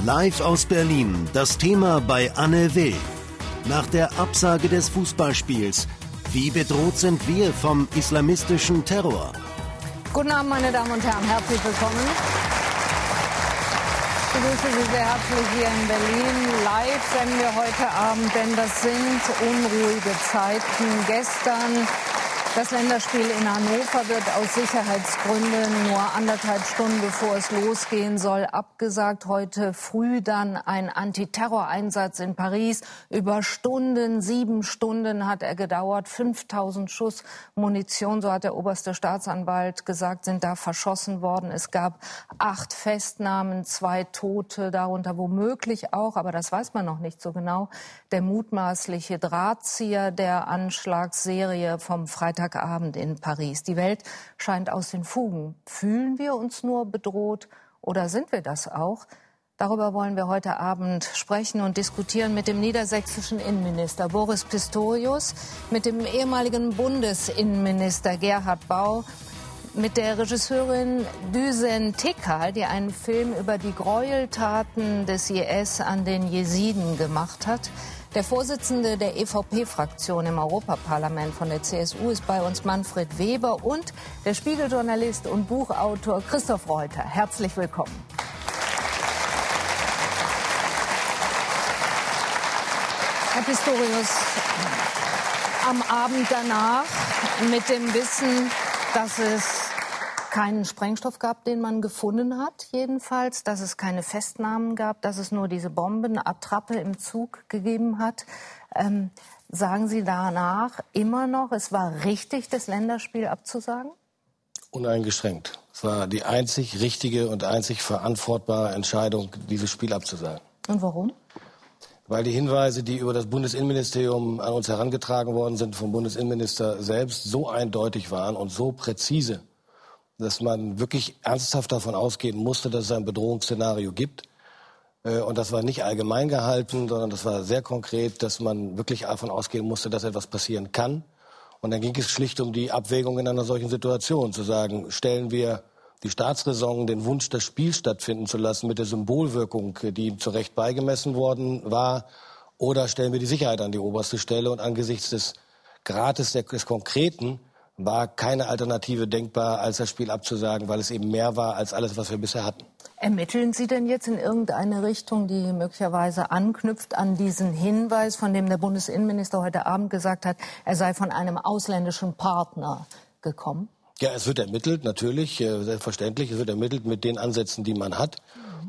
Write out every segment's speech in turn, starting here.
Live aus Berlin, das Thema bei Anne Will. Nach der Absage des Fußballspiels, wie bedroht sind wir vom islamistischen Terror? Guten Abend, meine Damen und Herren, herzlich willkommen. Ich begrüße Sie sehr herzlich hier in Berlin. Live senden wir heute Abend, denn das sind unruhige Zeiten. Gestern das Länderspiel in Hannover wird aus Sicherheitsgründen nur 1,5 Stunden bevor es losgehen soll abgesagt. Heute früh dann ein Antiterroreinsatz in Paris. Über Stunden, 7 Stunden hat er gedauert. 5000 Schuss Munition, so hat der oberste Staatsanwalt gesagt, sind da verschossen worden. Es gab 8 Festnahmen, 2 Tote, darunter womöglich auch, aber das weiß man noch nicht so genau, der mutmaßliche Drahtzieher der Anschlagsserie vom Freitagabend in Paris. Die Welt scheint aus den Fugen. Fühlen wir uns nur bedroht oder sind wir das auch? Darüber wollen wir heute Abend sprechen und diskutieren mit dem niedersächsischen Innenminister Boris Pistorius, mit dem ehemaligen Bundesinnenminister Gerhard Bau, mit der Regisseurin Düsen Tekal, die einen Film über die Gräueltaten des IS an den Jesiden gemacht hat. Der Vorsitzende der EVP-Fraktion im Europaparlament von der CSU ist bei uns, Manfred Weber, und der Spiegeljournalist und Buchautor Christoph Reuter. Herzlich willkommen. Herr Pistorius, am Abend danach mit dem Wissen, dass es keinen Sprengstoff gab, den man gefunden hat, jedenfalls, dass es keine Festnahmen gab, dass es nur diese Bombenattrappe im Zug gegeben hat. Sagen Sie danach immer noch, es war richtig, das Länderspiel abzusagen? Uneingeschränkt. Es war die einzig richtige und einzig verantwortbare Entscheidung, dieses Spiel abzusagen. Und warum? Weil die Hinweise, die über das Bundesinnenministerium an uns herangetragen worden sind, vom Bundesinnenminister selbst, so eindeutig waren und so präzise, dass man wirklich ernsthaft davon ausgehen musste, dass es ein Bedrohungsszenario gibt. Und das war nicht allgemein gehalten, sondern das war sehr konkret, dass man wirklich davon ausgehen musste, dass etwas passieren kann. Und dann ging es schlicht um die Abwägung in einer solchen Situation, zu sagen, stellen wir die Staatsräson, den Wunsch, das Spiel stattfinden zu lassen mit der Symbolwirkung, die ihm zu Recht beigemessen worden war, oder stellen wir die Sicherheit an die oberste Stelle. Und angesichts des Grades des Konkreten war keine Alternative denkbar, als das Spiel abzusagen, weil es eben mehr war als alles, was wir bisher hatten. Ermitteln Sie denn jetzt in irgendeine Richtung, die möglicherweise anknüpft an diesen Hinweis, von dem der Bundesinnenminister heute Abend gesagt hat, er sei von einem ausländischen Partner gekommen? Ja, es wird ermittelt, natürlich, selbstverständlich. Es wird ermittelt mit den Ansätzen, die man hat.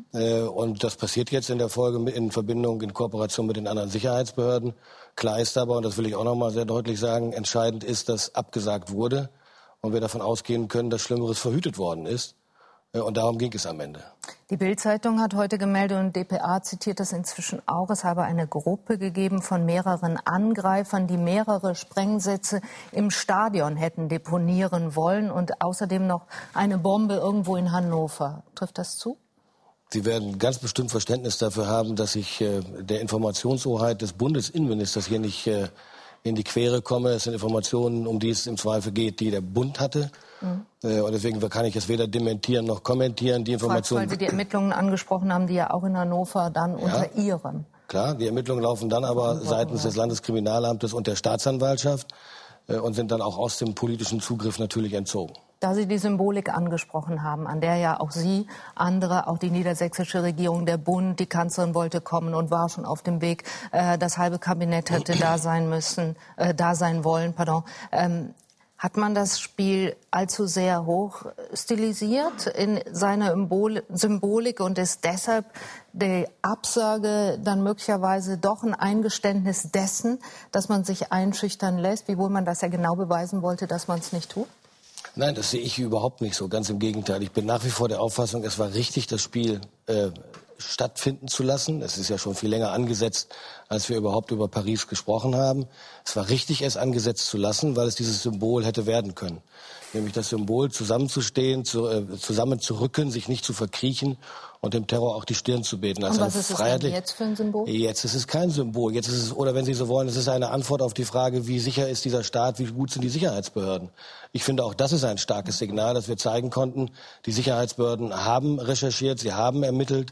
Und das passiert jetzt in der Folge in Verbindung, in Kooperation mit den anderen Sicherheitsbehörden. Klar ist aber, und das will ich auch noch mal sehr deutlich sagen, entscheidend ist, dass abgesagt wurde und wir davon ausgehen können, dass Schlimmeres verhütet worden ist. Und darum ging es am Ende. Die Bild-Zeitung hat heute gemeldet und dpa zitiert das inzwischen auch. Es habe eine Gruppe gegeben von mehreren Angreifern, die mehrere Sprengsätze im Stadion hätten deponieren wollen und außerdem noch eine Bombe irgendwo in Hannover. Trifft das zu? Sie werden ganz bestimmt Verständnis dafür haben, dass ich der Informationshoheit des Bundesinnenministers hier nicht in die Quere komme. Es sind Informationen, um die es im Zweifel geht, die der Bund hatte. Und deswegen kann ich es weder dementieren noch kommentieren. Die Informationen, weil Sie die Ermittlungen angesprochen haben, die ja auch in Hannover dann unter Ihrem. Klar, die Ermittlungen laufen dann aber seitens des Landeskriminalamtes und der Staatsanwaltschaft und sind dann auch aus dem politischen Zugriff natürlich entzogen. Da Sie die Symbolik angesprochen haben, an der ja auch Sie, andere, auch die niedersächsische Regierung, der Bund, die Kanzlerin wollte kommen und war schon auf dem Weg, das halbe Kabinett hätte da sein wollen. Hat man das Spiel allzu sehr hoch stilisiert in seiner Symbolik und ist deshalb die Absage dann möglicherweise doch ein Eingeständnis dessen, dass man sich einschüchtern lässt, wiewohl man das ja genau beweisen wollte, dass man es nicht tut? Nein, das sehe ich überhaupt nicht so. Ganz im Gegenteil. Ich bin nach wie vor der Auffassung, es war richtig, das Spiel stattfinden zu lassen. Es ist ja schon viel länger angesetzt, als wir überhaupt über Paris gesprochen haben. Es war richtig, es angesetzt zu lassen, weil es dieses Symbol hätte werden können. Nämlich das Symbol, zusammenzustehen, zusammenzurücken, sich nicht zu verkriechen und dem Terror auch die Stirn zu bieten. Und was ist es denn jetzt für ein Symbol? Jetzt ist es kein Symbol. Jetzt ist es, oder wenn Sie so wollen, es ist eine Antwort auf die Frage, wie sicher ist dieser Staat, wie gut sind die Sicherheitsbehörden. Ich finde, auch das ist ein starkes Signal, dass wir zeigen konnten, die Sicherheitsbehörden haben recherchiert, sie haben ermittelt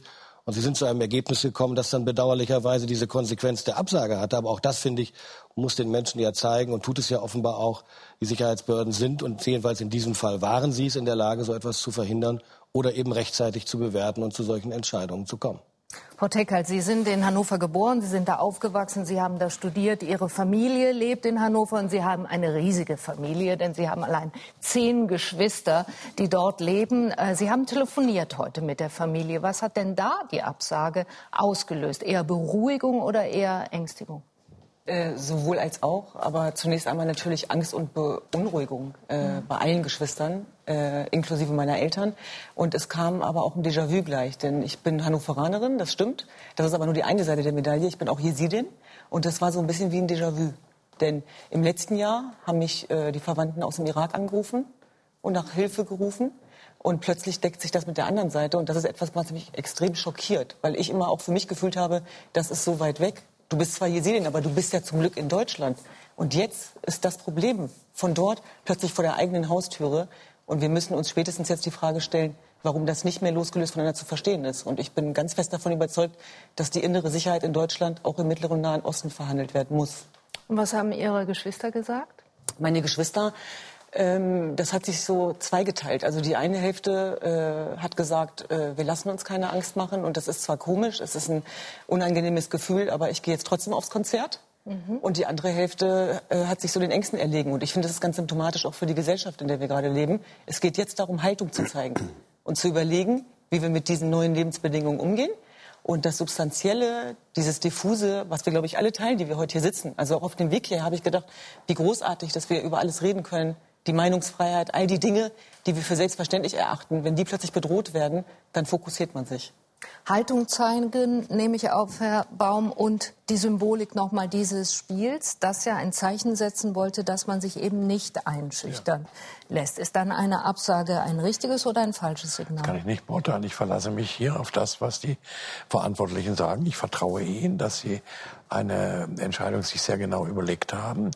Und sie sind zu einem Ergebnis gekommen, das dann bedauerlicherweise diese Konsequenz der Absage hatte. Aber auch das, finde ich, muss den Menschen ja zeigen und tut es ja offenbar auch, die Sicherheitsbehörden sind und jedenfalls in diesem Fall waren sie es in der Lage, so etwas zu verhindern oder eben rechtzeitig zu bewerten und zu solchen Entscheidungen zu kommen. Frau Teckhalt, Sie sind in Hannover geboren, Sie sind da aufgewachsen, Sie haben da studiert, Ihre Familie lebt in Hannover und Sie haben eine riesige Familie, denn Sie haben allein 10 Geschwister, die dort leben. Sie haben telefoniert heute mit der Familie. Was hat denn da die Absage ausgelöst? Eher Beruhigung oder eher Ängstigung? Sowohl als auch, aber zunächst einmal natürlich Angst und Beunruhigung bei allen Geschwistern, inklusive meiner Eltern. Und es kam aber auch ein Déjà-vu gleich, denn ich bin Hannoveranerin, das stimmt. Das ist aber nur die eine Seite der Medaille. Ich bin auch Jesidin und das war so ein bisschen wie ein Déjà-vu. Denn im letzten Jahr haben mich die Verwandten aus dem Irak angerufen und nach Hilfe gerufen. Und plötzlich deckt sich das mit der anderen Seite. Und das ist etwas, was mich extrem schockiert, weil ich immer auch für mich gefühlt habe, das ist so weit weg. Du bist zwar Jesidin, aber du bist ja zum Glück in Deutschland. Und jetzt ist das Problem von dort plötzlich vor der eigenen Haustüre. Und wir müssen uns spätestens jetzt die Frage stellen, warum das nicht mehr losgelöst voneinander zu verstehen ist. Und ich bin ganz fest davon überzeugt, dass die innere Sicherheit in Deutschland auch im Mittleren und Nahen Osten verhandelt werden muss. Und was haben Ihre Geschwister gesagt? Meine Geschwister, das hat sich so zweigeteilt. Also die eine Hälfte hat gesagt, wir lassen uns keine Angst machen. Und das ist zwar komisch, es ist ein unangenehmes Gefühl, aber ich gehe jetzt trotzdem aufs Konzert. Und die andere Hälfte hat sich so den Ängsten erlegen. Und ich finde, das ist ganz symptomatisch auch für die Gesellschaft, in der wir gerade leben. Es geht jetzt darum, Haltung zu zeigen und zu überlegen, wie wir mit diesen neuen Lebensbedingungen umgehen. Und das Substanzielle, dieses Diffuse, was wir, glaube ich, alle teilen, die wir heute hier sitzen. Also auch auf dem Weg hier habe ich gedacht, wie großartig, dass wir über alles reden können. Die Meinungsfreiheit, all die Dinge, die wir für selbstverständlich erachten. Wenn die plötzlich bedroht werden, dann fokussiert man sich. Haltung zeigen, nehme ich auf, Herr Baum, und die Symbolik nochmal dieses Spiels, das ja ein Zeichen setzen wollte, dass man sich eben nicht einschüchtern lässt. Ist dann eine Absage ein richtiges oder ein falsches Signal? Kann ich nicht beurteilen. Ich verlasse mich hier auf das, was die Verantwortlichen sagen. Ich vertraue ihnen, dass sie eine Entscheidung sich sehr genau überlegt haben.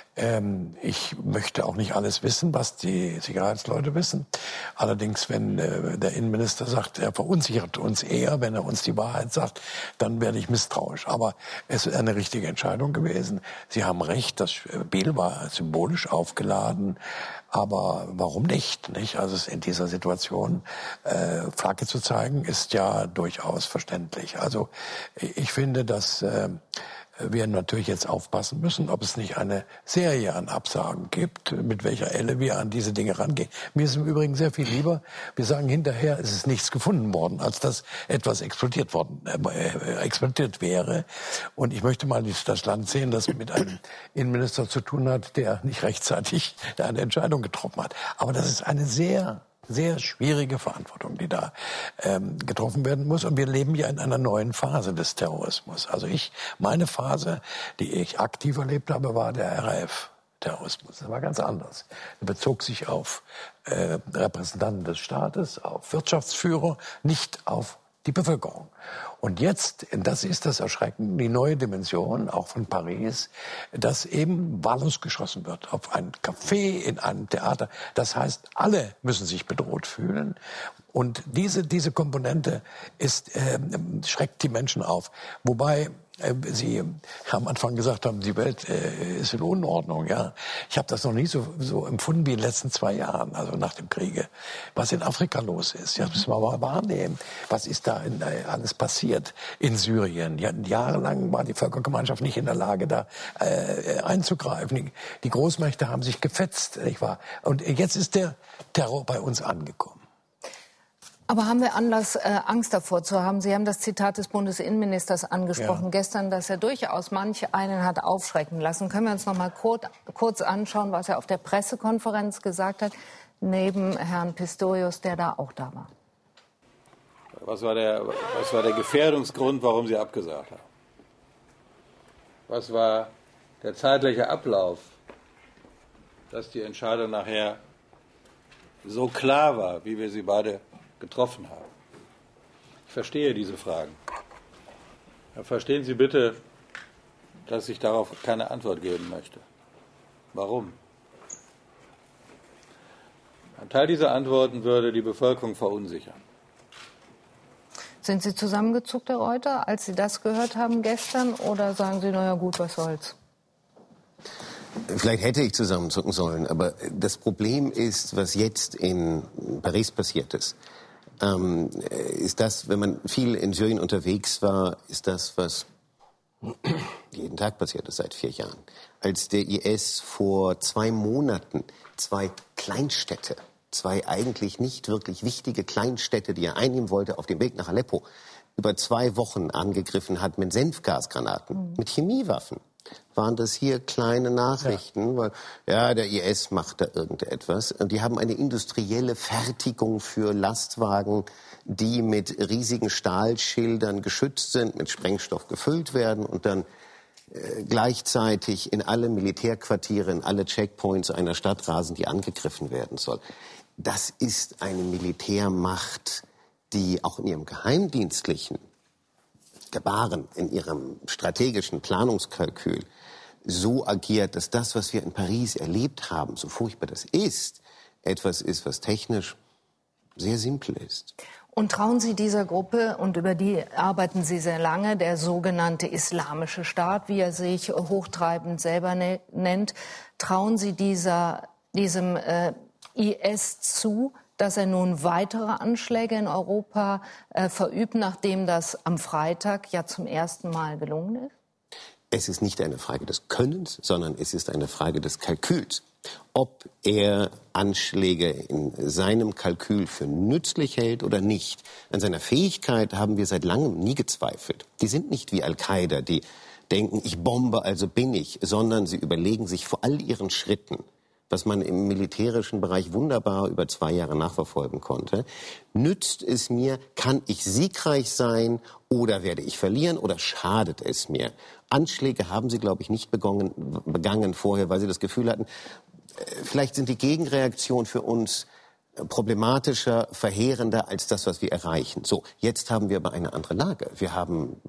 Ich möchte auch nicht alles wissen, was die Sicherheitsleute wissen. Allerdings, wenn der Innenminister sagt, er verunsichert uns eher, wenn er uns die Wahrheit sagt, dann werde ich misstrauisch. Aber es ist eine richtige Entscheidung gewesen. Sie haben recht, das Spiel war symbolisch aufgeladen. Aber warum nicht? Also in dieser Situation Flagge zu zeigen, ist ja durchaus verständlich. Also ich finde, dass wir natürlich jetzt aufpassen müssen, ob es nicht eine Serie an Absagen gibt, mit welcher Elle wir an diese Dinge rangehen. Mir ist im Übrigen sehr viel lieber, wir sagen hinterher, es ist nichts gefunden worden, als dass etwas explodiert wäre. Und ich möchte mal das Land sehen, das mit einem Innenminister zu tun hat, der nicht rechtzeitig eine Entscheidung getroffen hat. Aber das ist eine sehr schwierige Verantwortung, die da getroffen werden muss. Und wir leben ja in einer neuen Phase des Terrorismus. Also meine Phase, die ich aktiv erlebt habe, war der RAF-Terrorismus. Das war ganz anders. Er bezog sich auf Repräsentanten des Staates, auf Wirtschaftsführer, nicht auf die Bevölkerung. Und jetzt, das ist das Erschreckende, die neue Dimension, auch von Paris, dass eben wahllos geschossen wird auf ein Café, in einem Theater. Das heißt, alle müssen sich bedroht fühlen. Und diese Komponente schreckt die Menschen auf. Wobei Sie am Anfang gesagt haben, die Welt ist in Unordnung. Ja, ich habe das noch nie so empfunden wie in den letzten 2 Jahren, also nach dem Kriege. Was in Afrika los ist, ja, das müssen wir mal wahrnehmen. Was ist da alles passiert in Syrien? Ja, jahrelang war die Völkergemeinschaft nicht in der Lage, da einzugreifen. Die Großmächte haben sich gefetzt, nicht wahr? Und jetzt ist der Terror bei uns angekommen. Aber haben wir Anlass, Angst davor zu haben? Sie haben das Zitat des Bundesinnenministers angesprochen gestern, dass er durchaus manch einen hat aufschrecken lassen. Können wir uns noch mal kurz anschauen, was er auf der Pressekonferenz gesagt hat, neben Herrn Pistorius, der da auch da war? Was war der Gefährdungsgrund, warum Sie abgesagt haben? Was war der zeitliche Ablauf, dass die Entscheidung nachher so klar war, wie wir sie beide getroffen haben? Ich verstehe diese Fragen. Ja, verstehen Sie bitte, dass ich darauf keine Antwort geben möchte. Warum? Ein Teil dieser Antworten würde die Bevölkerung verunsichern. Sind Sie zusammengezuckt, Herr Reuter, als Sie das gehört haben gestern? Oder sagen Sie, naja gut, was soll's? Vielleicht hätte ich zusammenzucken sollen, aber das Problem ist, was jetzt in Paris passiert ist das, wenn man viel in Syrien unterwegs war, ist das, was jeden Tag passiert ist seit 4 Jahren. Als der IS vor 2 Monaten 2 Kleinstädte, 2 eigentlich nicht wirklich wichtige Kleinstädte, die er einnehmen wollte, auf dem Weg nach Aleppo, über 2 Wochen angegriffen hat mit Senfgasgranaten, mit Chemiewaffen, waren das hier kleine Nachrichten, weil der IS macht da irgendetwas. Und die haben eine industrielle Fertigung für Lastwagen, die mit riesigen Stahlschildern geschützt sind, mit Sprengstoff gefüllt werden und dann gleichzeitig in alle Militärquartiere, in alle Checkpoints einer Stadt rasen, die angegriffen werden soll. Das ist eine Militärmacht, die auch in ihrem geheimdienstlichen Gebaren, in ihrem strategischen Planungskalkül so agiert, dass das, was wir in Paris erlebt haben, so furchtbar das ist, etwas ist, was technisch sehr simpel ist. Und trauen Sie dieser Gruppe, und über die arbeiten Sie sehr lange, der sogenannte Islamische Staat, wie er sich hochtreibend selber nennt, trauen Sie diesem IS zu, dass er nun weitere Anschläge in Europa verübt, nachdem das am Freitag ja zum ersten Mal gelungen ist? Es ist nicht eine Frage des Könnens, sondern es ist eine Frage des Kalküls. Ob er Anschläge in seinem Kalkül für nützlich hält oder nicht. An seiner Fähigkeit haben wir seit langem nie gezweifelt. Die sind nicht wie Al-Qaida, die denken, ich bombe, also bin ich, sondern sie überlegen sich vor all ihren Schritten, was man im militärischen Bereich wunderbar über 2 Jahre nachverfolgen konnte. Nützt es mir, kann ich siegreich sein oder werde ich verlieren oder schadet es mir? Anschläge haben sie, glaube ich, nicht begangen vorher, weil sie das Gefühl hatten, vielleicht sind die Gegenreaktionen für uns problematischer, verheerender als das, was wir erreichen. So, jetzt haben wir aber eine andere Lage. Wir haben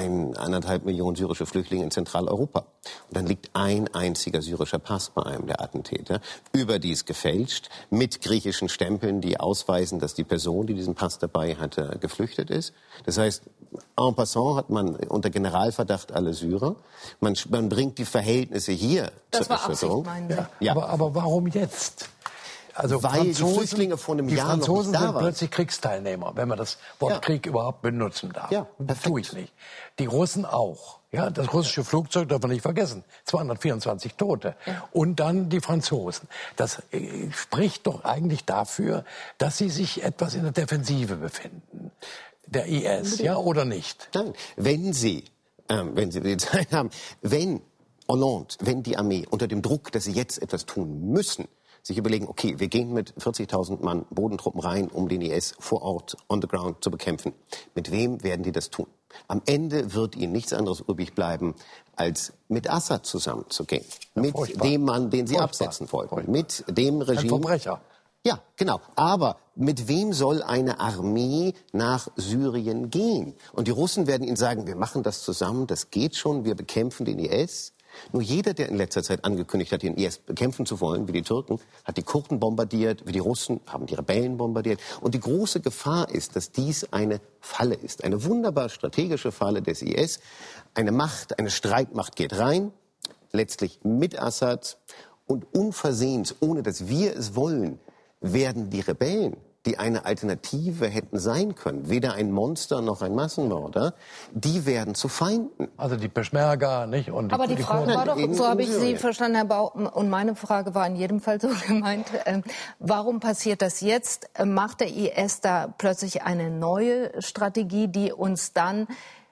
1,5 Millionen syrische Flüchtlinge in Zentraleuropa. Und dann liegt ein einziger syrischer Pass bei einem der Attentäter, überdies gefälscht, mit griechischen Stempeln, die ausweisen, dass die Person, die diesen Pass dabei hatte, geflüchtet ist. Das heißt, en passant hat man unter Generalverdacht alle Syrer. Man bringt die Verhältnisse hier zur Erschütterung. Ja. Aber warum jetzt? Also weil die Flüchtlinge vor einem Jahr noch nicht da waren. Die Franzosen sind plötzlich Kriegsteilnehmer, wenn man das Wort Krieg überhaupt benutzen darf. Ja, das tue ich nicht. Die Russen auch. Ja, das russische Flugzeug darf man nicht vergessen. 224 Tote. Ja. Und dann die Franzosen. Das spricht doch eigentlich dafür, dass sie sich etwas in der Defensive befinden. Der IS, ja oder nicht? Nein, wenn Sie die Zeit haben, wenn Hollande, wenn die Armee unter dem Druck, dass sie jetzt etwas tun müssen, sich überlegen, okay, wir gehen mit 40.000 Mann Bodentruppen rein, um den IS vor Ort, on the ground, zu bekämpfen. Mit wem werden die das tun? Am Ende wird ihnen nichts anderes übrig bleiben, als mit Assad zusammenzugehen. Ja, mit dem Mann, den sie absetzen wollten. Mit dem Regime. Ein Verbrecher. Ja, genau. Aber mit wem soll eine Armee nach Syrien gehen? Und die Russen werden ihnen sagen, wir machen das zusammen, das geht schon, wir bekämpfen den IS. Nur jeder, der in letzter Zeit angekündigt hat, den IS bekämpfen zu wollen, wie die Türken, hat die Kurden bombardiert, wie die Russen haben die Rebellen bombardiert. Und die große Gefahr ist, dass dies eine Falle ist. Eine wunderbar strategische Falle des IS. Eine Macht, eine Streitmacht geht rein, letztlich mit Assad. Und unversehens, ohne dass wir es wollen, werden die Rebellen, die eine Alternative hätten sein können, weder ein Monster noch ein Massenmörder, die werden zu Feinden. Also die Peschmerga, nicht? Und aber die Frage war doch, so habe ich Sie verstanden, Herr Bau, und meine Frage war in jedem Fall so gemeint, warum passiert das jetzt? Macht der IS da plötzlich eine neue Strategie, die uns dann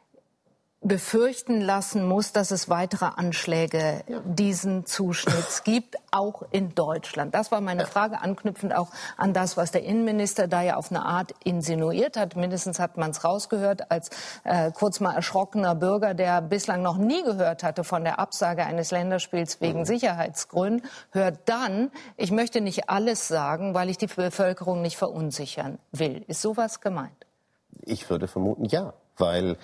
befürchten lassen muss, dass es weitere Anschläge diesen Zuschnitts gibt, auch in Deutschland? Das war meine Frage, anknüpfend auch an das, was der Innenminister da ja auf eine Art insinuiert hat. Mindestens hat man es rausgehört als kurz mal erschrockener Bürger, der bislang noch nie gehört hatte von der Absage eines Länderspiels wegen Sicherheitsgründen, hört dann, ich möchte nicht alles sagen, weil ich die Bevölkerung nicht verunsichern will. Ist sowas gemeint? Ich würde vermuten, ja, weil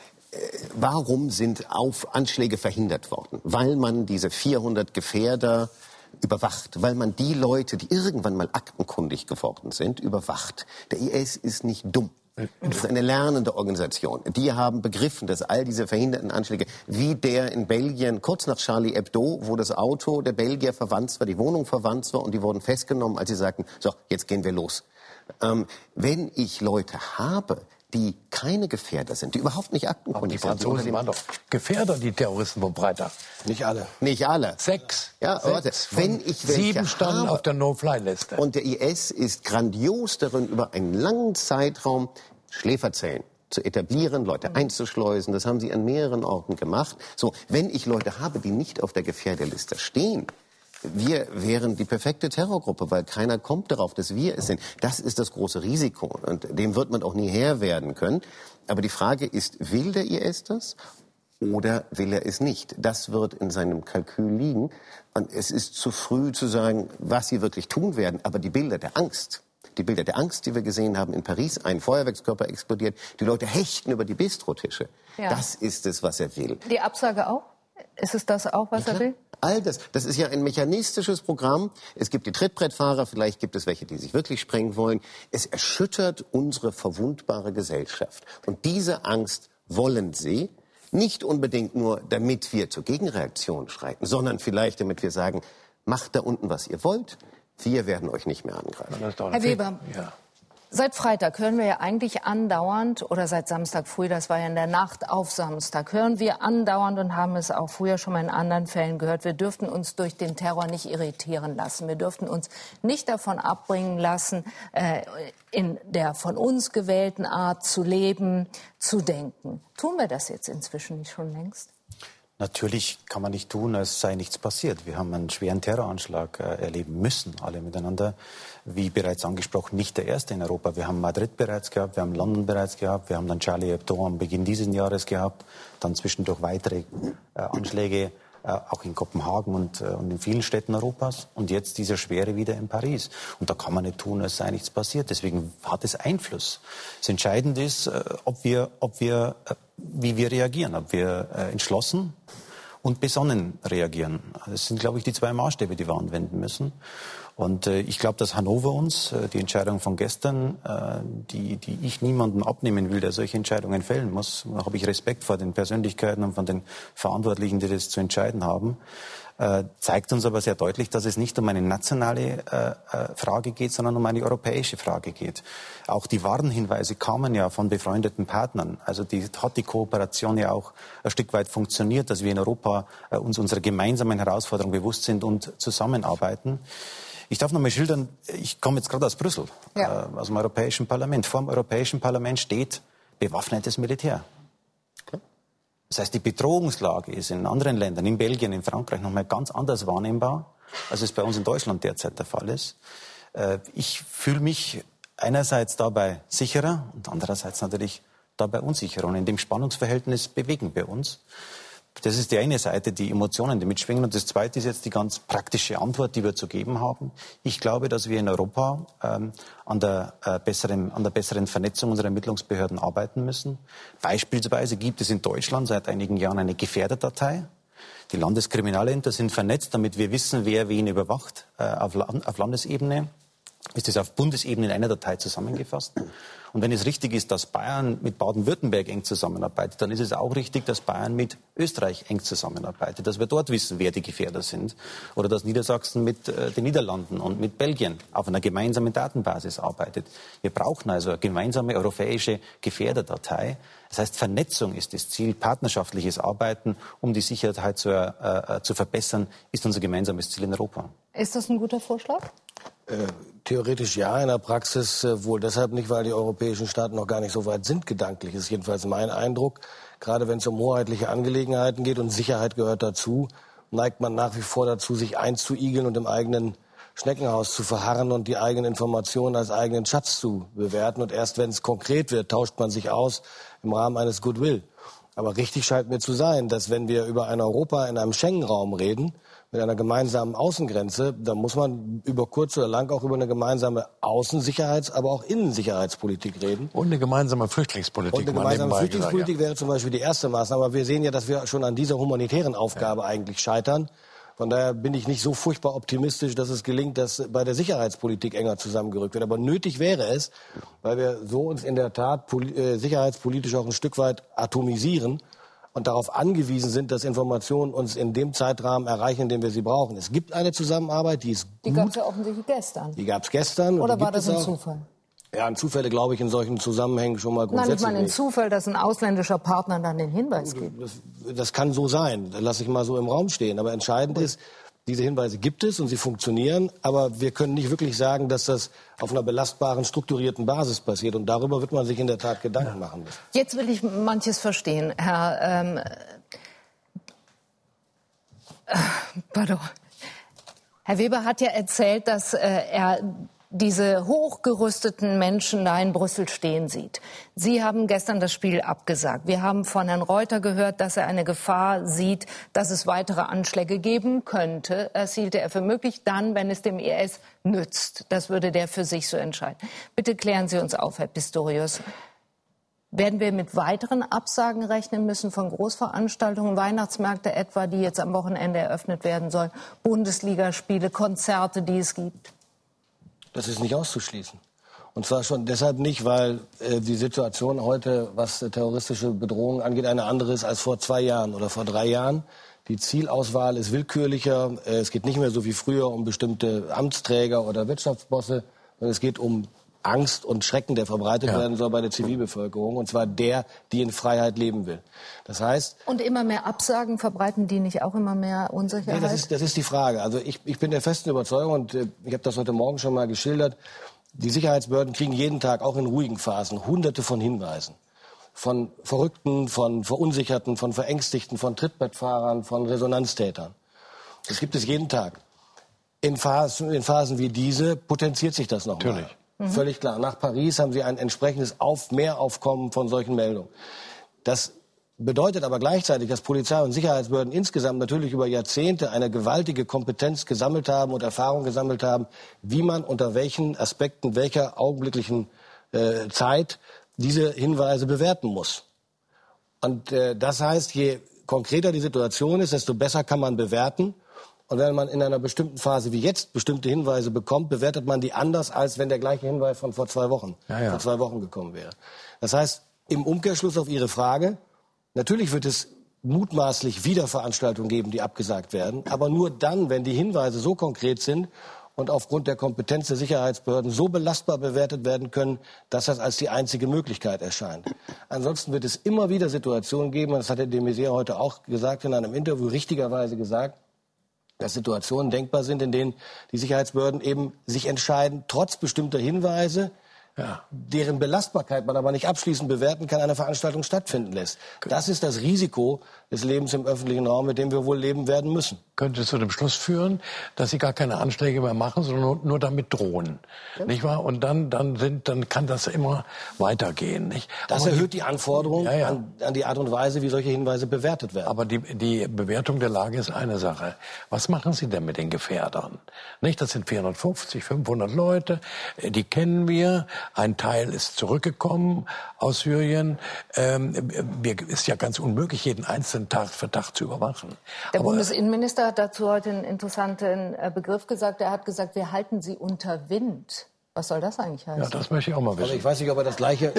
warum sind Anschläge verhindert worden? Weil man diese 400 Gefährder überwacht, weil man die Leute, die irgendwann mal aktenkundig geworden sind, überwacht. Der IS ist nicht dumm. Das ist eine lernende Organisation. Die haben begriffen, dass all diese verhinderten Anschläge, wie der in Belgien kurz nach Charlie Hebdo, wo das Auto der Belgier verwandt war, die Wohnung verwandt war und die wurden festgenommen, als sie sagten, so, jetzt gehen wir los. Wenn ich Leute habe, die keine Gefährder sind, die überhaupt nicht aktenkundig sind. Die Franzosen waren doch Gefährder, die Terroristen von Freitag. Nicht alle. Nicht alle. 6. Ja, warte. Wenn ich 7 standen auf der No-Fly-Liste. Und der IS ist grandios darin, über einen langen Zeitraum Schläferzellen zu etablieren, Leute einzuschleusen. Das haben sie an mehreren Orten gemacht. So, wenn ich Leute habe, die nicht auf der Gefährderliste stehen, wir wären die perfekte Terrorgruppe, weil keiner kommt darauf, dass wir es sind. Das ist das große Risiko und dem wird man auch nie Herr werden können. Aber die Frage ist, will der IS das oder will er es nicht? Das wird in seinem Kalkül liegen. Und es ist zu früh zu sagen, was sie wirklich tun werden. Aber die Bilder der Angst, die wir gesehen haben in Paris, ein Feuerwerkskörper explodiert, die Leute hechten über die Bistrotische. Ja. Das ist es, was er will. Die Absage auch? Ist es das auch, was er will? All das ist ja ein mechanistisches Programm. Es gibt die Trittbrettfahrer, vielleicht gibt es welche, die sich wirklich sprengen wollen. Es erschüttert unsere verwundbare Gesellschaft. Und diese Angst wollen sie nicht unbedingt nur, damit wir zur Gegenreaktion schreiten, sondern vielleicht, damit wir sagen, macht da unten, was ihr wollt. Wir werden euch nicht mehr angreifen. Herr Weber, seit Freitag hören wir ja eigentlich andauernd, oder seit Samstag früh, das war ja in der Nacht auf Samstag, hören wir andauernd und haben es auch früher schon mal in anderen Fällen gehört, wir dürften uns durch den Terror nicht irritieren lassen. Wir dürften uns nicht davon abbringen lassen, in der von uns gewählten Art zu leben, zu denken. Tun wir das jetzt inzwischen nicht schon längst? Natürlich kann man nicht tun, als sei nichts passiert. Wir haben einen schweren Terroranschlag erleben müssen, alle miteinander. Wie bereits angesprochen, nicht der erste in Europa. Wir haben Madrid bereits gehabt, wir haben London bereits gehabt, wir haben dann Charlie Hebdo am Beginn dieses Jahres gehabt, dann zwischendurch weitere Anschläge, auch in Kopenhagen und in vielen Städten Europas. Und jetzt dieser schwere wieder in Paris. Und da kann man nicht tun, als sei nichts passiert. Deswegen hat es Einfluss. Das Entscheidende ist, wie wir reagieren, ob wir entschlossen und besonnen reagieren. Das sind, glaube ich, die zwei Maßstäbe, die wir anwenden müssen. Und ich glaube, dass Hannover uns, die Entscheidung von gestern, die ich niemandem abnehmen will, der solche Entscheidungen fällen muss, da habe ich Respekt vor den Persönlichkeiten und von den Verantwortlichen, die das zu entscheiden haben, zeigt uns aber sehr deutlich, dass es nicht um eine nationale Frage geht, sondern um eine europäische Frage geht. Auch die Warnhinweise kamen ja von befreundeten Partnern. Also hat die Kooperation ja auch ein Stück weit funktioniert, dass wir in Europa uns unserer gemeinsamen Herausforderung bewusst sind und zusammenarbeiten. Ich darf noch mal schildern, ich komme jetzt gerade aus Brüssel, aus dem Europäischen Parlament. Vor dem Europäischen Parlament steht bewaffnetes Militär. Das heißt, die Bedrohungslage ist in anderen Ländern, in Belgien, in Frankreich, noch mal ganz anders wahrnehmbar, als es bei uns in Deutschland derzeit der Fall ist. Ich fühle mich einerseits dabei sicherer und andererseits natürlich dabei unsicherer. Und in dem Spannungsverhältnis bewegen wir uns. Das ist die eine Seite, die Emotionen, die mitschwingen. Und das zweite ist jetzt die ganz praktische Antwort, die wir zu geben haben. Ich glaube, dass wir in Europa an der besseren Vernetzung unserer Ermittlungsbehörden arbeiten müssen. Beispielsweise gibt es in Deutschland seit einigen Jahren eine Gefährderdatei. Die Landeskriminalämter sind vernetzt, damit wir wissen, wer wen überwacht. Auf Landesebene ist es auf Bundesebene in einer Datei zusammengefasst. Und wenn es richtig ist, dass Bayern mit Baden-Württemberg eng zusammenarbeitet, dann ist es auch richtig, dass Bayern mit Österreich eng zusammenarbeitet, dass wir dort wissen, wer die Gefährder sind. Oder dass Niedersachsen mit den Niederlanden und mit Belgien auf einer gemeinsamen Datenbasis arbeitet. Wir brauchen also eine gemeinsame europäische Gefährderdatei. Das heißt, Vernetzung ist das Ziel, partnerschaftliches Arbeiten, um die Sicherheit zu verbessern, ist unser gemeinsames Ziel in Europa. Ist das ein guter Vorschlag? Theoretisch ja, in der Praxis wohl deshalb nicht, weil die europäischen Staaten noch gar nicht so weit sind gedanklich. Das ist jedenfalls mein Eindruck. Gerade wenn es um hoheitliche Angelegenheiten geht und Sicherheit gehört dazu, neigt man nach wie vor dazu, sich einzuigeln und im eigenen Schneckenhaus zu verharren und die eigenen Informationen als eigenen Schatz zu bewerten. Und erst wenn es konkret wird, tauscht man sich aus im Rahmen eines Goodwill. Aber richtig scheint mir zu sein, dass wenn wir über ein Europa in einem Schengen-Raum reden, mit einer gemeinsamen Außengrenze, da muss man über kurz oder lang auch über eine gemeinsame Außensicherheits-, aber auch Innensicherheitspolitik reden. Und eine gemeinsame Flüchtlingspolitik. Und eine gemeinsame Flüchtlingspolitik wäre zum Beispiel die erste Maßnahme. Aber wir sehen ja, dass wir schon an dieser humanitären Aufgabe eigentlich scheitern, Von daher bin ich nicht so furchtbar optimistisch, dass es gelingt, dass bei der Sicherheitspolitik enger zusammengerückt wird. Aber nötig wäre es, weil wir so uns in der Tat sicherheitspolitisch auch ein Stück weit atomisieren und darauf angewiesen sind, dass Informationen uns in dem Zeitrahmen erreichen, in dem wir sie brauchen. Es gibt eine Zusammenarbeit, die ist gut. Die gab es ja offensichtlich gestern. Die gab es gestern. Oder war das ein Zufall? Ja, an Zufälle glaube ich in solchen Zusammenhängen schon mal grundsätzlich. Nein, ich meine ein Zufall, dass ein ausländischer Partner dann den Hinweis gibt. Das kann so sein, das lasse ich mal so im Raum stehen. Aber entscheidend ist, diese Hinweise gibt es und sie funktionieren. Aber wir können nicht wirklich sagen, dass das auf einer belastbaren, strukturierten Basis passiert. Und darüber wird man sich in der Tat Gedanken machen müssen. Jetzt will ich manches verstehen, Herr Weber hat ja erzählt, dass er diese hochgerüsteten Menschen da in Brüssel stehen sieht. Sie haben gestern das Spiel abgesagt. Wir haben von Herrn Reuter gehört, dass er eine Gefahr sieht, dass es weitere Anschläge geben könnte. Das hielte er für möglich, dann, wenn es dem IS nützt. Das würde der für sich so entscheiden. Bitte klären Sie uns auf, Herr Pistorius. Werden wir mit weiteren Absagen rechnen müssen von Großveranstaltungen, Weihnachtsmärkte etwa, die jetzt am Wochenende eröffnet werden sollen, Bundesligaspiele, Konzerte, die es gibt? Das ist nicht auszuschließen. Und zwar schon deshalb nicht, weil die Situation heute, was terroristische Bedrohungen angeht, eine andere ist als vor 2 Jahren oder vor 3 Jahren. Die Zielauswahl ist willkürlicher. Es geht nicht mehr so wie früher um bestimmte Amtsträger oder Wirtschaftsbosse, sondern es geht um Angst und Schrecken, der verbreitet werden soll bei der Zivilbevölkerung. Und zwar der, die in Freiheit leben will. Das heißt... Und immer mehr Absagen, verbreiten die nicht auch immer mehr Unsicherheit? Nee, das ist die Frage. Also ich bin der festen Überzeugung, und ich habe das heute Morgen schon mal geschildert, die Sicherheitsbehörden kriegen jeden Tag, auch in ruhigen Phasen, Hunderte von Hinweisen. Von Verrückten, von Verunsicherten, von Verängstigten, von Trittbettfahrern, von Resonanztätern. Das gibt es jeden Tag. In Phasen wie diese potenziert sich das noch mal. Völlig klar. Nach Paris haben Sie ein entsprechendes Mehraufkommen von solchen Meldungen. Das bedeutet aber gleichzeitig, dass Polizei und Sicherheitsbehörden insgesamt natürlich über Jahrzehnte eine gewaltige Kompetenz gesammelt haben und Erfahrung gesammelt haben, wie man unter welchen Aspekten, welcher augenblicklichen Zeit diese Hinweise bewerten muss. Und das heißt, je konkreter die Situation ist, desto besser kann man bewerten. Und wenn man in einer bestimmten Phase wie jetzt bestimmte Hinweise bekommt, bewertet man die anders, als wenn der gleiche Hinweis von vor 2 Wochen, vor 2 Wochen gekommen wäre. Das heißt, im Umkehrschluss auf Ihre Frage, natürlich wird es mutmaßlich wieder Veranstaltungen geben, die abgesagt werden, aber nur dann, wenn die Hinweise so konkret sind und aufgrund der Kompetenz der Sicherheitsbehörden so belastbar bewertet werden können, dass das als die einzige Möglichkeit erscheint. Ansonsten wird es immer wieder Situationen geben, und das hat Herr de Maizière heute auch gesagt, in einem Interview richtigerweise gesagt, dass Situationen denkbar sind, in denen die Sicherheitsbehörden eben sich entscheiden, trotz bestimmter Hinweise, deren Belastbarkeit man aber nicht abschließend bewerten kann, eine Veranstaltung stattfinden lässt. Das ist das Risiko des Lebens im öffentlichen Raum, mit dem wir wohl leben werden müssen. Könnte zu dem Schluss führen, dass sie gar keine Anschläge mehr machen, sondern nur damit drohen, nicht wahr? Und dann kann das immer weitergehen, nicht? Das erhöht die Anforderungen an die Art und Weise, wie solche Hinweise bewertet werden. Aber die Bewertung der Lage ist eine Sache. Was machen Sie denn mit den Gefährdern? Nicht? Das sind 450, 500 Leute, die kennen wir. Ein Teil ist zurückgekommen aus Syrien. Ist ja ganz unmöglich, jeden einzelnen Tag für Tag zu überwachen. Der Bundesinnenminister hat dazu heute einen interessanten Begriff gesagt. Er hat gesagt, wir halten sie unter Wind. Was soll das eigentlich heißen? Ja, das möchte ich auch mal wissen. Also ich weiß nicht, ob er das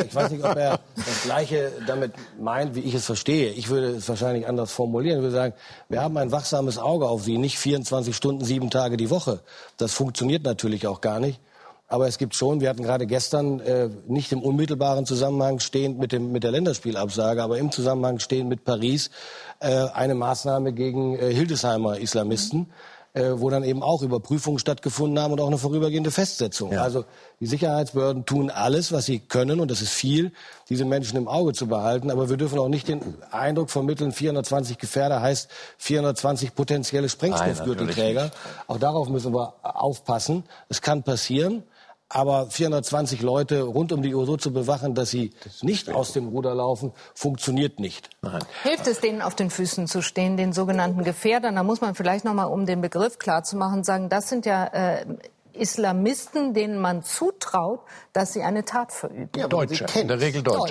Gleiche damit meint, wie ich es verstehe. Ich würde es wahrscheinlich anders formulieren. Ich würde sagen, wir haben ein wachsames Auge auf Sie, nicht 24 Stunden, 7 Tage die Woche. Das funktioniert natürlich auch gar nicht. Aber es gibt schon, wir hatten gerade gestern nicht im unmittelbaren Zusammenhang stehend mit der Länderspielabsage, aber im Zusammenhang stehend mit Paris eine Maßnahme gegen Hildesheimer Islamisten, wo dann eben auch Überprüfungen stattgefunden haben und auch eine vorübergehende Festsetzung. Ja. Also die Sicherheitsbehörden tun alles, was sie können, und das ist viel, diese Menschen im Auge zu behalten. Aber wir dürfen auch nicht den Eindruck vermitteln, 420 Gefährder heißt 420 potenzielle Sprengstoffgürtelträger. Auch darauf müssen wir aufpassen. Es kann passieren. Aber 420 Leute rund um die Uhr so zu bewachen, dass sie nicht aus dem Ruder laufen, funktioniert nicht. Nein. Hilft es denen, auf den Füßen zu stehen, den sogenannten Gefährdern? Da muss man vielleicht noch mal, um den Begriff klarzumachen, sagen, das sind ja Islamisten, denen man zutraut, dass sie eine Tat verüben. Ja, Deutsche, in der Regel Deutsche.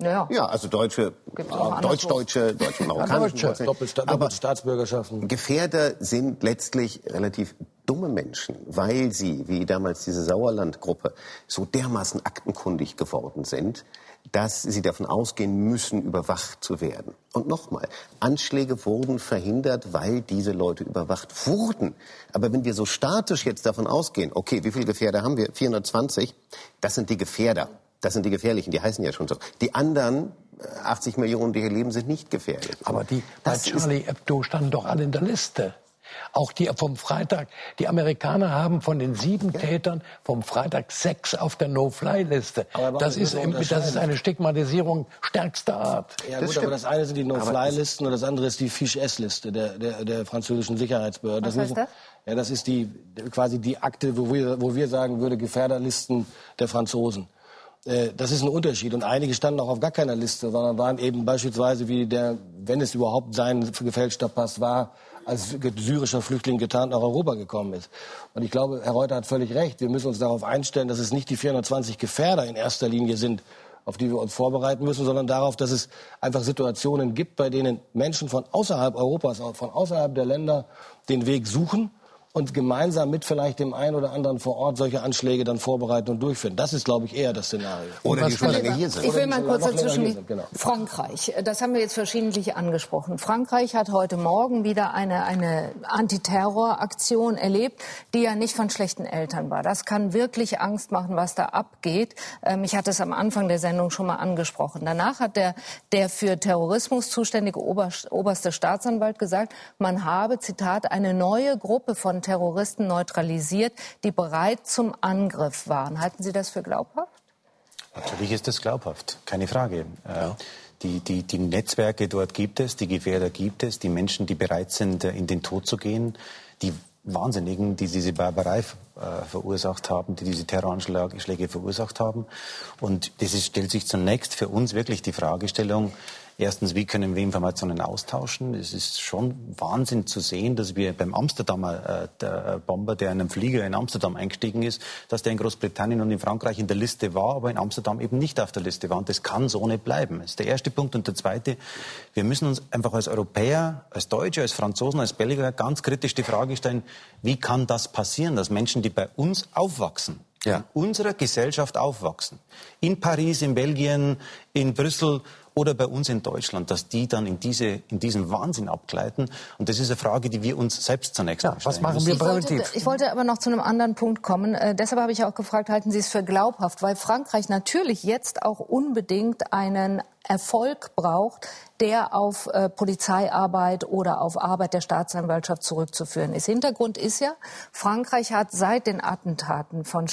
Ja, also Deutsche, Deutsch-Deutsche, Deutsch-Marokkanische, doppelte Staatsbürgerschaften. Gefährder sind letztlich relativ dumme Menschen, weil sie, wie damals diese Sauerland-Gruppe, so dermaßen aktenkundig geworden sind, dass sie davon ausgehen müssen, überwacht zu werden. Und nochmal, Anschläge wurden verhindert, weil diese Leute überwacht wurden. Aber wenn wir so statisch jetzt davon ausgehen, okay, wie viele Gefährder haben wir? 420, das sind die Gefährder. Das sind die Gefährlichen, die heißen ja schon so. Die anderen 80 Millionen, die hier leben, sind nicht gefährlich. Aber die bei Charlie Hebdo standen doch alle in der Liste. Auch die vom Freitag. Die Amerikaner haben von den 7 Tätern vom Freitag 6 auf der No-Fly-Liste. Das ist eine Stigmatisierung stärkster Art. Ja gut, aber das eine sind die No-Fly-Listen und das andere ist die Fiche-S-Liste der französischen Sicherheitsbehörden. Was heißt das? Ja, das ist quasi die Akte, wo wir sagen würde, Gefährderlisten der Franzosen. Das ist ein Unterschied. Und einige standen auch auf gar keiner Liste, sondern waren eben beispielsweise wie wenn es überhaupt sein gefälschter Pass war, als syrischer Flüchtling getarnt nach Europa gekommen ist. Und ich glaube, Herr Reuter hat völlig recht. Wir müssen uns darauf einstellen, dass es nicht die 420 Gefährder in erster Linie sind, auf die wir uns vorbereiten müssen, sondern darauf, dass es einfach Situationen gibt, bei denen Menschen von außerhalb Europas, von außerhalb der Länder den Weg suchen und gemeinsam mit vielleicht dem einen oder anderen vor Ort solche Anschläge dann vorbereiten und durchführen. Das ist, glaube ich, eher das Szenario. Oder die schon lange hier sind. Ich will mal kurz dazwischen. Genau. Frankreich, das haben wir jetzt verschiedentlich angesprochen. Frankreich hat heute Morgen wieder eine Antiterroraktion erlebt, die ja nicht von schlechten Eltern war. Das kann wirklich Angst machen, was da abgeht. Ich hatte es am Anfang der Sendung schon mal angesprochen. Danach hat der für Terrorismus zuständige oberste Staatsanwalt gesagt, man habe, Zitat, eine neue Gruppe von Terroristen neutralisiert, die bereit zum Angriff waren. Halten Sie das für glaubhaft? Natürlich ist das glaubhaft, keine Frage. Ja. Die Netzwerke dort gibt es, die Gefährder gibt es, die Menschen, die bereit sind, in den Tod zu gehen, die Wahnsinnigen, die diese Barbarei verursacht haben, die diese Terroranschläge verursacht haben. Und stellt sich zunächst für uns wirklich die Fragestellung, erstens, wie können wir Informationen austauschen? Es ist schon Wahnsinn zu sehen, dass wir beim Amsterdamer der Bomber, der in einem Flieger in Amsterdam eingestiegen ist, dass der in Großbritannien und in Frankreich in der Liste war, aber in Amsterdam eben nicht auf der Liste war. Und das kann so nicht bleiben. Das ist der erste Punkt. Und der zweite, wir müssen uns einfach als Europäer, als Deutsche, als Franzosen, als Belgier ganz kritisch die Frage stellen, wie kann das passieren, dass Menschen, die bei uns aufwachsen, in unserer Gesellschaft aufwachsen, in Paris, in Belgien, in Brüssel oder bei uns in Deutschland, dass die dann in diesen Wahnsinn abgleiten. Und das ist eine Frage, die wir uns selbst zunächst stellen. Was machen wir präventiv? Ich wollte aber noch zu einem anderen Punkt kommen. Deshalb habe ich auch gefragt, halten Sie es für glaubhaft? Weil Frankreich natürlich jetzt auch unbedingt einen Erfolg braucht, der auf Polizeiarbeit oder auf Arbeit der Staatsanwaltschaft zurückzuführen ist. Hintergrund ist ja, Frankreich hat seit den Attentaten von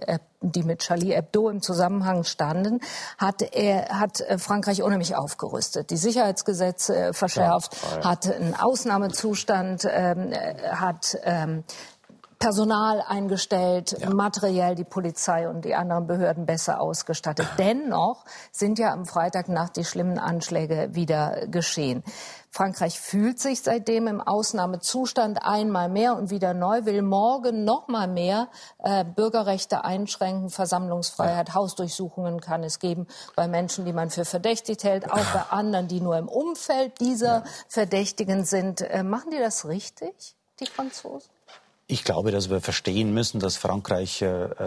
die mit Charlie Hebdo im Zusammenhang standen, hat Frankreich unheimlich aufgerüstet. Die Sicherheitsgesetze verschärft, hat einen Ausnahmezustand, hat Personal eingestellt, materiell die Polizei und die anderen Behörden besser ausgestattet. Dennoch sind ja am Freitagnacht die schlimmen Anschläge wieder geschehen. Frankreich fühlt sich seitdem im Ausnahmezustand einmal mehr und wieder neu, will morgen noch mal mehr Bürgerrechte einschränken, Versammlungsfreiheit, Hausdurchsuchungen kann es geben bei Menschen, die man für verdächtigt hält, auch bei anderen, die nur im Umfeld dieser Verdächtigen sind. Machen die das richtig, die Franzosen? Ich glaube, dass wir verstehen müssen, dass Frankreich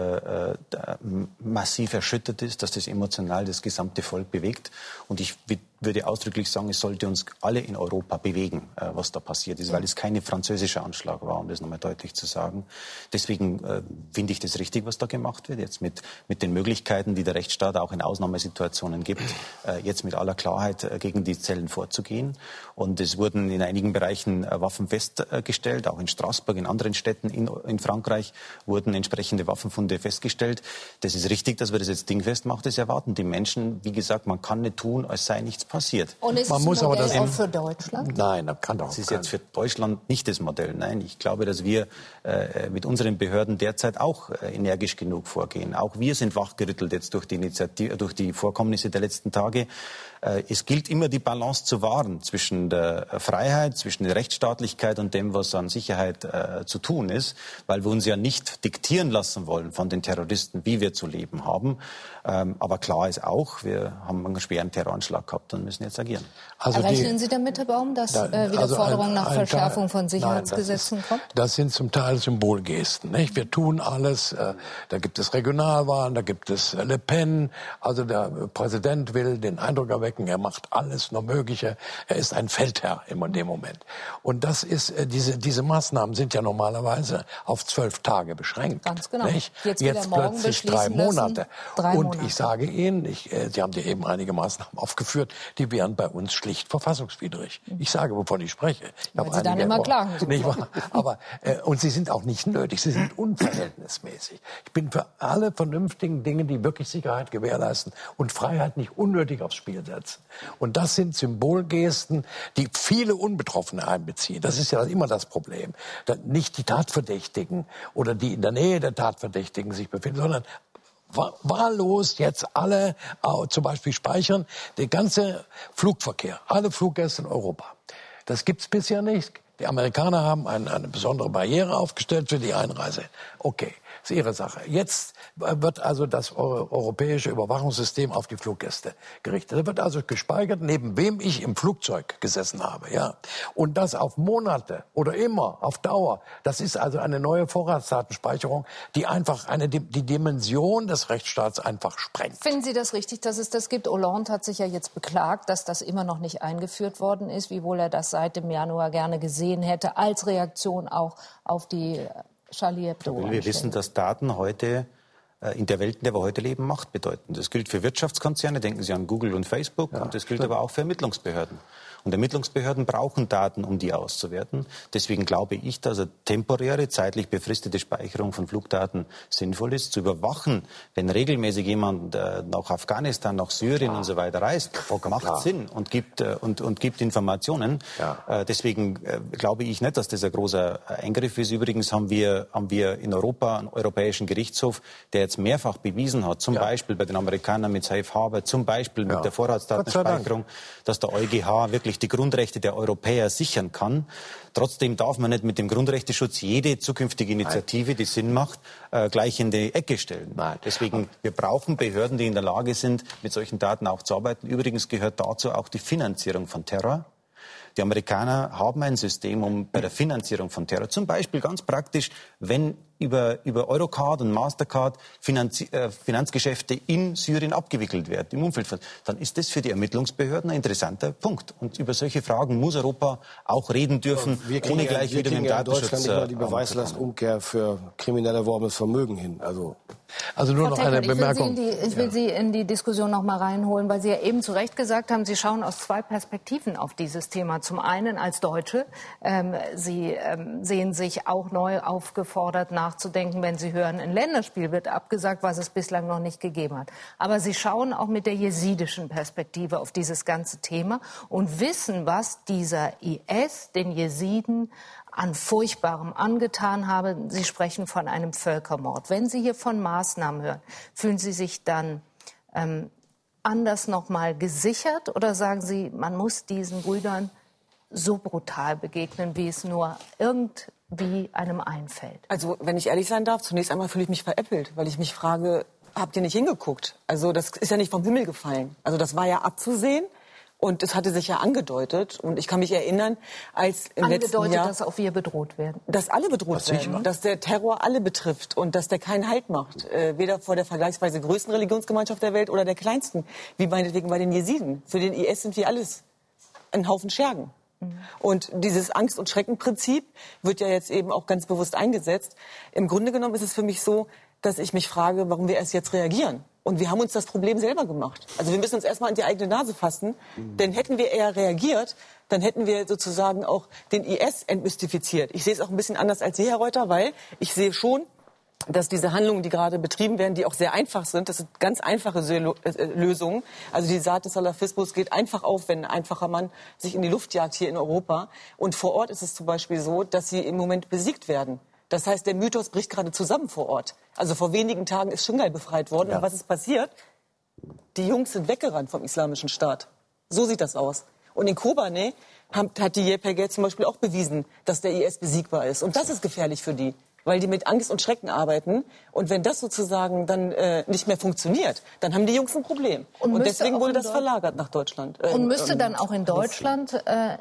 massiv erschüttert ist, dass das emotional das gesamte Volk bewegt. Und ich würde ausdrücklich sagen, es sollte uns alle in Europa bewegen, was da passiert ist, weil es kein französischer Anschlag war, um das nochmal deutlich zu sagen. Deswegen finde ich das richtig, was da gemacht wird, jetzt mit den Möglichkeiten, die der Rechtsstaat auch in Ausnahmesituationen gibt, jetzt mit aller Klarheit gegen die Zellen vorzugehen. Und es wurden in einigen Bereichen Waffen festgestellt, auch in Straßburg, in anderen Städten in Frankreich wurden entsprechende Waffenfunde festgestellt. Das ist richtig, dass wir das jetzt dingfest machen, das erwarten die Menschen. Wie gesagt, man kann nicht tun, als sei nichts passiert. Und ist es ein Modell auch für Deutschland? Nein, das kann doch. Das ist jetzt für Deutschland nicht das Modell. Nein, ich glaube, dass wir mit unseren Behörden derzeit auch energisch genug vorgehen. Auch wir sind wachgerüttelt jetzt durch die Vorkommnisse der letzten Tage. Es gilt immer, die Balance zu wahren zwischen der Freiheit, zwischen der Rechtsstaatlichkeit und dem, was an Sicherheit zu tun ist, weil wir uns ja nicht diktieren lassen wollen von den Terroristen, wie wir zu leben haben. Aber klar ist auch, wir haben einen schweren Terroranschlag gehabt und müssen jetzt agieren. Rechnen Sie damit, Herr Baum, dass wieder Forderungen nach Verschärfung von Sicherheitsgesetzen kommt? Das sind zum Teil Symbolgesten. Nicht? Wir tun alles. Da gibt es Regionalwahlen, da gibt es Le Pen. Also der Präsident will den Eindruck erwecken, er macht alles nur Mögliche. Er ist ein Feldherr in dem Moment. Und das ist, diese Maßnahmen sind ja normalerweise auf 12 Tage beschränkt. Ganz genau. Nicht? Jetzt plötzlich 3 Monate. Und ich sage Ihnen, Sie haben ja eben einige Maßnahmen aufgeführt, die wären bei uns schlicht verfassungswidrig. Ich sage, wovon ich spreche. Weil Sie dann immer klagen. Nicht wahr? Aber, und sie sind auch nicht nötig, sie sind unverhältnismäßig. Ich bin für alle vernünftigen Dinge, die wirklich Sicherheit gewährleisten und Freiheit nicht unnötig aufs Spiel setzen. Und das sind Symbolgesten, die viele Unbetroffene einbeziehen. Das ist ja immer das Problem. Nicht die Tatverdächtigen oder die in der Nähe der Tatverdächtigen sich befinden, sondern wahllos jetzt alle zum Beispiel speichern, der ganze Flugverkehr, alle Fluggäste in Europa. Das gibt's bisher nicht. Die Amerikaner haben eine besondere Barriere aufgestellt für die Einreise. Okay, ist ihre Sache. Jetzt wird also das europäische Überwachungssystem auf die Fluggäste gerichtet. Da wird also gespeichert, neben wem ich im Flugzeug gesessen habe. Ja. Und das auf Monate oder immer, auf Dauer. Das ist also eine neue Vorratsdatenspeicherung, die einfach die Dimension des Rechtsstaats einfach sprengt. Finden Sie das richtig, dass es das gibt? Hollande hat sich ja jetzt beklagt, dass das immer noch nicht eingeführt worden ist, wiewohl er das seit dem Januar gerne gesehen hätte, als Reaktion auch auf die Charlie Hebdo. Wir wissen, dass Daten heute in der Welt, in der wir heute leben, Macht bedeuten. Das gilt für Wirtschaftskonzerne, denken Sie an Google und Facebook, und das gilt aber auch für Ermittlungsbehörden. Und Ermittlungsbehörden brauchen Daten, um die auszuwerten. Deswegen glaube ich, dass eine temporäre, zeitlich befristete Speicherung von Flugdaten sinnvoll ist. Zu überwachen, wenn regelmäßig jemand nach Afghanistan, nach Syrien und so weiter reist, macht Sinn und gibt Informationen. Deswegen glaube ich nicht, dass das ein großer Eingriff ist. Übrigens haben wir in Europa einen Europäischen Gerichtshof, der jetzt mehrfach bewiesen hat, zum Beispiel bei den Amerikanern mit Safe Harbor, zum Beispiel mit der Vorratsdatenspeicherung, dass der EuGH wirklich die Grundrechte der Europäer sichern kann. Trotzdem darf man nicht mit dem Grundrechteschutz jede zukünftige Initiative, die Sinn macht, gleich in die Ecke stellen. Deswegen, wir brauchen Behörden, die in der Lage sind, mit solchen Daten auch zu arbeiten. Übrigens gehört dazu auch die Finanzierung von Terror. Die Amerikaner haben ein System, um bei der Finanzierung von Terror, zum Beispiel ganz praktisch, wenn über Eurocard und Mastercard Finanzgeschäfte in Syrien abgewickelt werden, im Umfeld von, dann ist das für die Ermittlungsbehörden ein interessanter Punkt. Und über solche Fragen muss Europa auch reden dürfen, ohne gleich wieder mit dem Datenschutz. Deutschland nicht mal die Beweislastumkehr für kriminell erworbenes Vermögen hin. Also nur noch eine Bemerkung. Ich will Sie in die Diskussion noch mal reinholen, weil Sie ja eben zu Recht gesagt haben, Sie schauen aus 2 Perspektiven auf dieses Thema. Zum einen als Deutsche. Sie sehen sich auch neu aufgefordert, nachzudenken, wenn Sie hören, ein Länderspiel wird abgesagt, was es bislang noch nicht gegeben hat. Aber Sie schauen auch mit der jesidischen Perspektive auf dieses ganze Thema und wissen, was dieser IS den Jesiden an Furchtbarem angetan habe. Sie sprechen von einem Völkermord. Wenn Sie hier von Maßnahmen hören, fühlen Sie sich dann anders noch mal gesichert oder sagen Sie, man muss diesen Brüdern so brutal begegnen, wie es nur irgendwie einem einfällt? Also, wenn ich ehrlich sein darf, zunächst einmal fühle ich mich veräppelt, weil ich mich frage, habt ihr nicht hingeguckt? Also, das ist ja nicht vom Himmel gefallen. Also, das war ja abzusehen. Und es hatte sich ja angedeutet, und ich kann mich erinnern, als im letzten Jahr... dass auch wir bedroht werden? Dass alle bedroht werden, dass der Terror alle betrifft und dass der keinen Halt macht. Weder vor der vergleichsweise größten Religionsgemeinschaft der Welt oder der kleinsten, wie meinetwegen bei den Jesiden. Für den IS sind wir alles ein Haufen Schergen. Und dieses Angst- und Schreckenprinzip wird ja jetzt eben auch ganz bewusst eingesetzt. Im Grunde genommen ist es für mich so, dass ich mich frage, warum wir erst jetzt reagieren. Und wir haben uns das Problem selber gemacht. Also wir müssen uns erstmal in die eigene Nase fassen. Denn hätten wir eher reagiert, dann hätten wir sozusagen auch den IS entmystifiziert. Ich sehe es auch ein bisschen anders als Sie, Herr Reuter, weil ich sehe schon, dass diese Handlungen, die gerade betrieben werden, die auch sehr einfach sind, das sind ganz einfache Lösungen. Also die Saat des Salafismus geht einfach auf, wenn ein einfacher Mann sich in die Luft jagt hier in Europa. Und vor Ort ist es zum Beispiel so, dass sie im Moment besiegt werden. Das heißt, der Mythos bricht gerade zusammen vor Ort. Also vor wenigen Tagen ist Schingal befreit worden. Ja. Und was ist passiert? Die Jungs sind weggerannt vom Islamischen Staat. So sieht das aus. Und in Kobane hat die YPG zum Beispiel auch bewiesen, dass der IS besiegbar ist. Und das ist gefährlich für die, weil die mit Angst und Schrecken arbeiten. Und wenn das sozusagen dann nicht mehr funktioniert, dann haben die Jungs ein Problem. Und deswegen wurde das verlagert nach Deutschland. Und müsste dann auch in Deutschland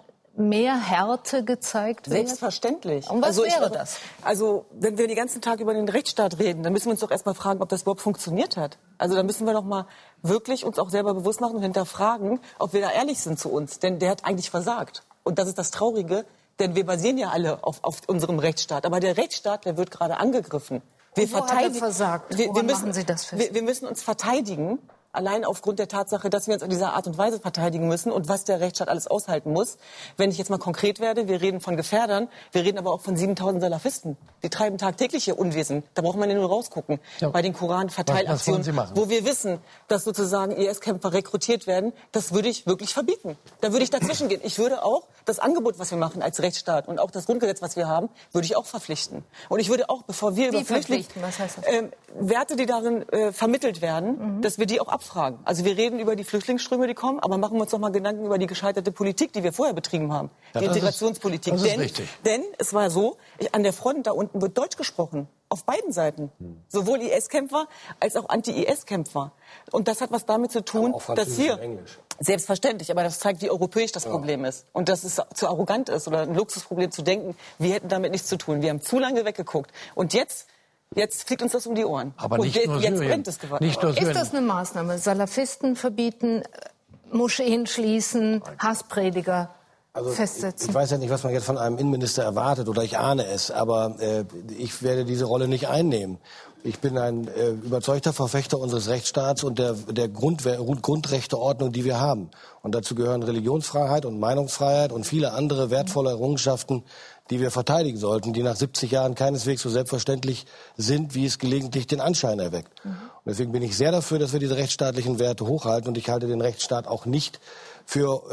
mehr Härte gezeigt werden? Selbstverständlich. Und was wäre das? Also, wenn wir den ganzen Tag über den Rechtsstaat reden, dann müssen wir uns doch erstmal fragen, ob das überhaupt funktioniert hat. Also, da müssen wir doch mal wirklich uns auch selber bewusst machen und hinterfragen, ob wir da ehrlich sind zu uns. Denn der hat eigentlich versagt. Und das ist das Traurige, denn wir basieren ja alle auf unserem Rechtsstaat. Aber der Rechtsstaat, der wird gerade angegriffen. Wo hat er versagt? Woran machen Sie das fest? Wir müssen uns verteidigen. Allein aufgrund der Tatsache, dass wir uns in dieser Art und Weise verteidigen müssen und was der Rechtsstaat alles aushalten muss. Wenn ich jetzt mal konkret werde, wir reden von Gefährdern, wir reden aber auch von 7.000 Salafisten. Die treiben tagtäglich ihr Unwesen. Da braucht man ja nur rausgucken. Ja. Bei den Koran-Verteilaktionen, wo wir wissen, dass sozusagen IS-Kämpfer rekrutiert werden, das würde ich wirklich verbieten. Da würde ich dazwischen gehen. Ich würde auch das Angebot, was wir machen als Rechtsstaat und auch das Grundgesetz, was wir haben, würde ich auch verpflichten. Und ich würde auch, bevor wir über was heißt das? Werte, die darin vermittelt werden, dass wir die auch abfragen. Also wir reden über die Flüchtlingsströme, die kommen, aber machen wir uns doch mal Gedanken über die gescheiterte Politik, die wir vorher betrieben haben. Die Integrationspolitik. Das ist richtig. Denn es war so, an der Front da unten wird Deutsch gesprochen. Auf beiden Seiten. Sowohl IS-Kämpfer als auch Anti-IS-Kämpfer. Und das hat was damit zu tun, dass hier... Selbstverständlich, aber das zeigt, wie europäisch das Problem ist. Und dass es zu arrogant ist oder ein Luxusproblem zu denken, wir hätten damit nichts zu tun. Wir haben zu lange weggeguckt. Und jetzt fliegt uns das um die Ohren. Aber nicht nur Syrien. Jetzt brennt es geworden. Ist das eine Maßnahme? Salafisten verbieten, Moscheen schließen, Hassprediger festsetzen? Ich weiß ja nicht, was man jetzt von einem Innenminister erwartet, oder ich ahne es, aber ich werde diese Rolle nicht einnehmen. Ich bin ein überzeugter Verfechter unseres Rechtsstaats und der Grundrechteordnung, die wir haben. Und dazu gehören Religionsfreiheit und Meinungsfreiheit und viele andere wertvolle Errungenschaften, die wir verteidigen sollten, die nach 70 Jahren keineswegs so selbstverständlich sind, wie es gelegentlich den Anschein erweckt. Und deswegen bin ich sehr dafür, dass wir diese rechtsstaatlichen Werte hochhalten. Und ich halte den Rechtsstaat auch nicht für,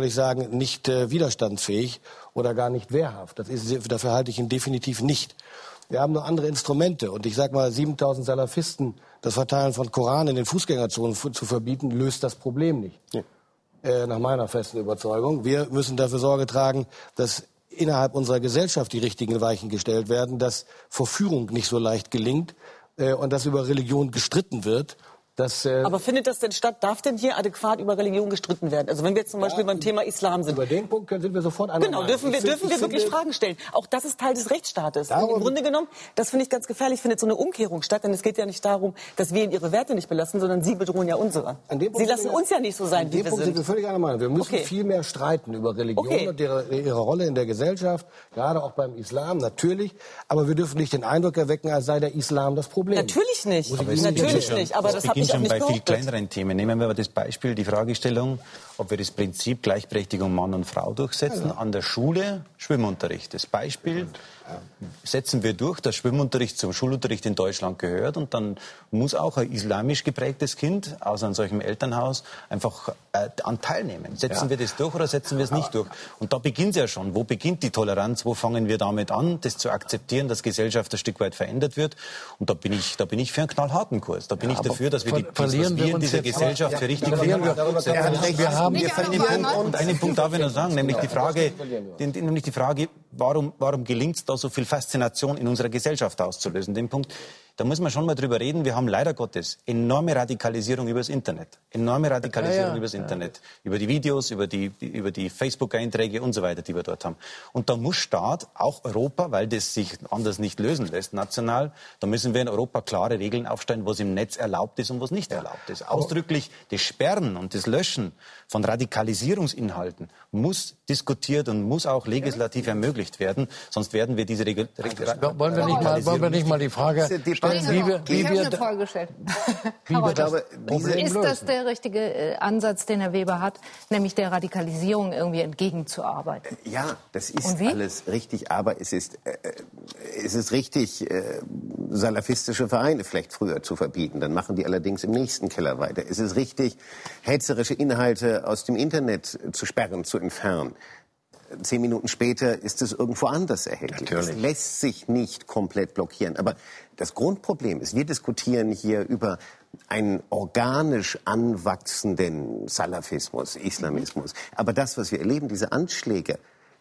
nicht widerstandsfähig oder gar nicht wehrhaft. Dafür halte ich ihn definitiv nicht. Wir haben nur andere Instrumente. Und ich sage mal, 7.000 Salafisten, das Verteilen von Koran in den Fußgängerzonen zu verbieten, löst das Problem nicht. Ja. Nach meiner festen Überzeugung. Wir müssen dafür Sorge tragen, dass innerhalb unserer Gesellschaft die richtigen Weichen gestellt werden, dass Verführung nicht so leicht gelingt und dass über Religion gestritten wird. Aber findet das denn statt? Darf denn hier adäquat über Religion gestritten werden? Also wenn wir jetzt zum Beispiel beim Thema Islam sind. Über den Punkt sind wir sofort einer Meinung. Genau, dürfen wir wirklich Fragen stellen. Auch das ist Teil des Rechtsstaates. Und im Grunde genommen, das finde ich ganz gefährlich, findet so eine Umkehrung statt. Denn es geht ja nicht darum, dass wir ihre Werte nicht belassen, sondern sie bedrohen ja unsere. Sie lassen uns ja nicht so sein, wie wir sind. Sind wir völlig einer Meinung. Wir müssen viel mehr streiten über Religion und ihre Rolle in der Gesellschaft, gerade auch beim Islam, natürlich. Aber wir dürfen nicht den Eindruck erwecken, als sei der Islam das Problem. Natürlich nicht. Natürlich nicht. Aber das habe ich auch nicht behauptet. Kleineren Themen. Nehmen wir aber das Beispiel, die Fragestellung, ob wir das Prinzip Gleichberechtigung Mann und Frau durchsetzen. An der Schule Schwimmunterricht. Das Beispiel setzen wir durch, dass Schwimmunterricht zum Schulunterricht in Deutschland gehört. Und dann muss auch ein islamisch geprägtes Kind aus einem solchen Elternhaus einfach an teilnehmen. Setzen wir das durch oder setzen wir es nicht durch? Und da beginnt es ja schon. Wo beginnt die Toleranz? Wo fangen wir damit an, das zu akzeptieren, dass Gesellschaft ein Stück weit verändert wird? Und da bin ich für einen knallharten Kurs. Da bin ich dafür, dass wir was wir in dieser Gesellschaft für richtig finden. Und einen Punkt darf ich noch sagen, nämlich die Frage, warum gelingt es da so viel Faszination in unserer Gesellschaft auszulösen? Den Punkt, da muss man schon mal drüber reden. Wir haben leider Gottes enorme Radikalisierung übers Internet. Über die Videos, über die Facebook-Einträge und so weiter, die wir dort haben. Und da muss Staat, auch Europa, weil das sich anders nicht lösen lässt, national, da müssen wir in Europa klare Regeln aufstellen, was im Netz erlaubt ist und was nicht erlaubt ist. Ausdrücklich das Sperren und das Löschen von Radikalisierungsinhalten muss diskutiert und muss auch legislativ ermöglicht werden, sonst werden wir diese Wollen wir nicht mal die Frage stellen, ich habe eine Frage gestellt. Ist das der richtige Ansatz, den Herr Weber hat, nämlich der Radikalisierung irgendwie entgegenzuarbeiten? Ja, das ist alles richtig, aber es ist richtig, salafistische Vereine vielleicht früher zu verbieten. Dann machen die allerdings im nächsten Keller weiter. Es ist richtig, hetzerische Inhalte aus dem Internet zu sperren, zu entfernen. 10 Minuten später ist es irgendwo anders erhältlich. Es lässt sich nicht komplett blockieren. Aber das Grundproblem ist, wir diskutieren hier über einen organisch anwachsenden Salafismus, Islamismus. Aber das, was wir erleben, diese Anschläge,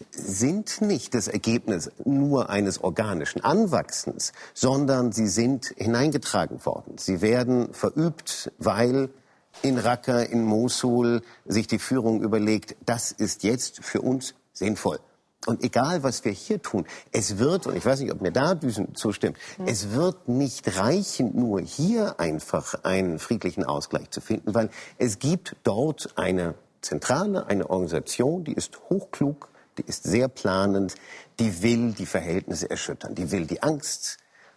sind nicht das Ergebnis nur eines organischen Anwachsens, sondern sie sind hineingetragen worden. Sie werden verübt, weil in Raqqa, in Mosul sich die Führung überlegt, das ist jetzt für uns sinnvoll. Und egal, was wir hier tun, es wird, und ich weiß nicht, ob mir da Düsen zustimmt, es wird nicht reichen, nur hier einfach einen friedlichen Ausgleich zu finden, weil es gibt dort eine Zentrale, eine Organisation, die ist hochklug, die ist sehr planend, die will die Verhältnisse erschüttern, die will die Angst,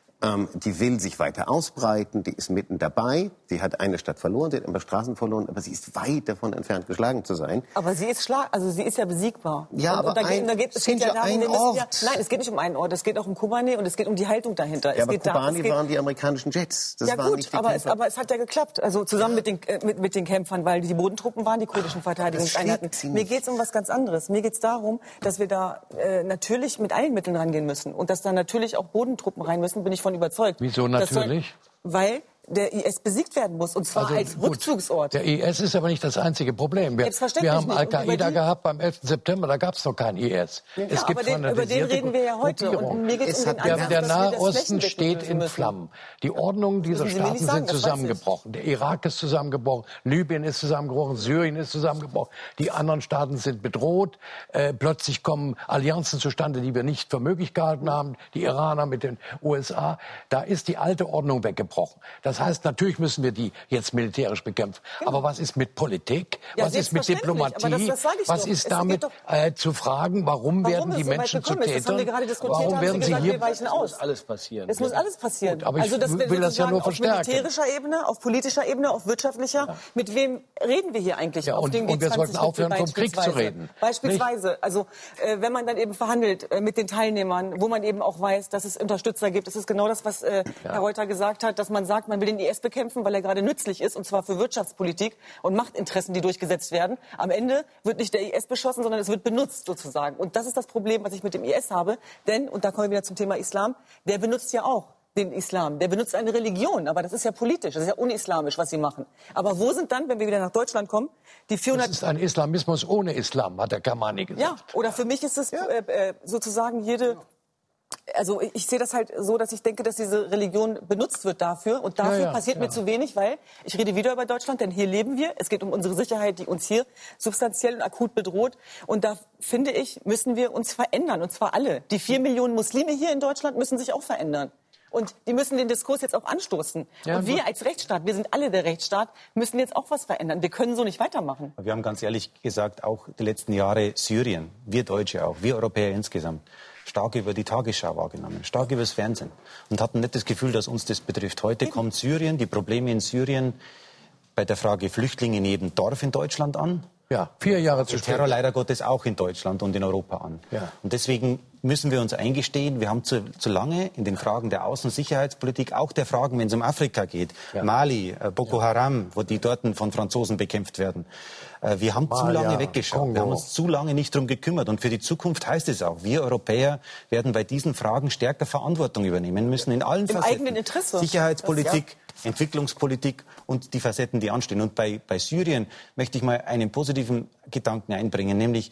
die will sich weiter ausbreiten, die ist mitten dabei. Sie hat eine Stadt verloren, sie hat ein paar Straßen verloren, aber sie ist weit davon entfernt, geschlagen zu sein. Aber sie ist sie ist ja besiegbar. Ja, aber es geht ja ein Ort. Nein, es geht nicht um einen Ort, es geht auch um Kobani und es geht um die Haltung dahinter. Ja, aber Kobani waren die amerikanischen Jets. Das ja waren gut, nicht die aber es hat ja geklappt. Also zusammen mit den Kämpfern, weil die Bodentruppen waren, die kurdischen Verteidigungseinheiten. Mir geht es um was ganz anderes. Mir geht es darum, dass wir da natürlich mit allen Mitteln rangehen müssen und dass da natürlich auch Bodentruppen rein müssen, bin ich von überzeugt. Wieso natürlich? Weil der IS besiegt werden muss, und zwar als Rückzugsort. Der IS ist aber nicht das einzige Problem. Wir haben Al-Qaida gehabt beim 11. September, da gab es noch keinen IS. Ja, es gibt über den reden wir ja heute. Und mir geht's um den Ansatz, der Nahe Osten steht in Flammen. Die Ordnungen dieser Staaten sind zusammengebrochen. Der Irak ist zusammengebrochen, Libyen ist zusammengebrochen, Syrien ist zusammengebrochen. Die anderen Staaten sind bedroht. Plötzlich kommen Allianzen zustande, die wir nicht für möglich gehalten haben. Die Iraner mit den USA. Da ist die alte Ordnung weggebrochen. Das heißt, natürlich müssen wir die jetzt militärisch bekämpfen. Genau. Aber was ist mit Politik? Ja, was ist mit Diplomatie? Was ist damit zu fragen, warum werden die Menschen zu Tätern? Das haben wir gerade diskutiert. Warum werden sie hier? Das muss alles passieren. Es muss alles passieren. Gut, aber ich will das ja nur verstärken. Auf militärischer Ebene, auf politischer Ebene, auf wirtschaftlicher. Ja. Mit wem reden wir hier eigentlich? Ja, und wir sollten aufhören, vom Krieg zu reden. Beispielsweise. Nicht? Also wenn man dann eben verhandelt mit den Teilnehmern, wo man eben auch weiß, dass es Unterstützer gibt. Das ist genau das, was Herr Reuter gesagt hat, dass man sagt, man will den IS bekämpfen, weil er gerade nützlich ist, und zwar für Wirtschaftspolitik und Machtinteressen, die durchgesetzt werden. Am Ende wird nicht der IS beschossen, sondern es wird benutzt sozusagen. Und das ist das Problem, was ich mit dem IS habe. Denn, und da kommen wir wieder zum Thema Islam, der benutzt ja auch den Islam. Der benutzt eine Religion, aber das ist ja politisch, das ist ja unislamisch, was sie machen. Aber wo sind dann, wenn wir wieder nach Deutschland kommen, die 400... Das ist ein Islamismus ohne Islam, hat der Kamani gesagt. Ja, oder für mich ist es sozusagen jede... Also ich sehe das halt so, dass ich denke, dass diese Religion benutzt wird dafür. Und dafür passiert mir zu wenig, weil ich rede wieder über Deutschland, denn hier leben wir. Es geht um unsere Sicherheit, die uns hier substanziell und akut bedroht. Und da, finde ich, müssen wir uns verändern. Und zwar alle. Die 4 Millionen Muslime hier in Deutschland müssen sich auch verändern. Und die müssen den Diskurs jetzt auch anstoßen. Ja, und wir als Rechtsstaat, wir sind alle der Rechtsstaat, müssen jetzt auch was verändern. Wir können so nicht weitermachen. Wir haben ganz ehrlich gesagt, auch die letzten Jahre Syrien, wir Deutsche auch, wir Europäer insgesamt, stark über die Tagesschau wahrgenommen, stark übers Fernsehen und hatten nicht das Gefühl, dass uns das betrifft. Heute kommt Syrien, die Probleme in Syrien bei der Frage Flüchtlinge in jedem Dorf in Deutschland an. Ja, 4 Jahre zu spät. Terror leider Gottes auch in Deutschland und in Europa an. Ja. Und deswegen müssen wir uns eingestehen, wir haben zu lange in den Fragen der Außen- und Sicherheitspolitik, auch der Fragen, wenn es um Afrika geht, Mali, Boko Haram, wo die dort von Franzosen bekämpft werden, wir haben zu lange weggeschaut. Kongo. Wir haben uns zu lange nicht darum gekümmert. Und für die Zukunft heißt es auch, wir Europäer werden bei diesen Fragen stärker Verantwortung übernehmen müssen in allen Facetten. Im eigenen Interesse. Sicherheitspolitik, Entwicklungspolitik und die Facetten, die anstehen. Und bei Syrien möchte ich mal einen positiven Gedanken einbringen, nämlich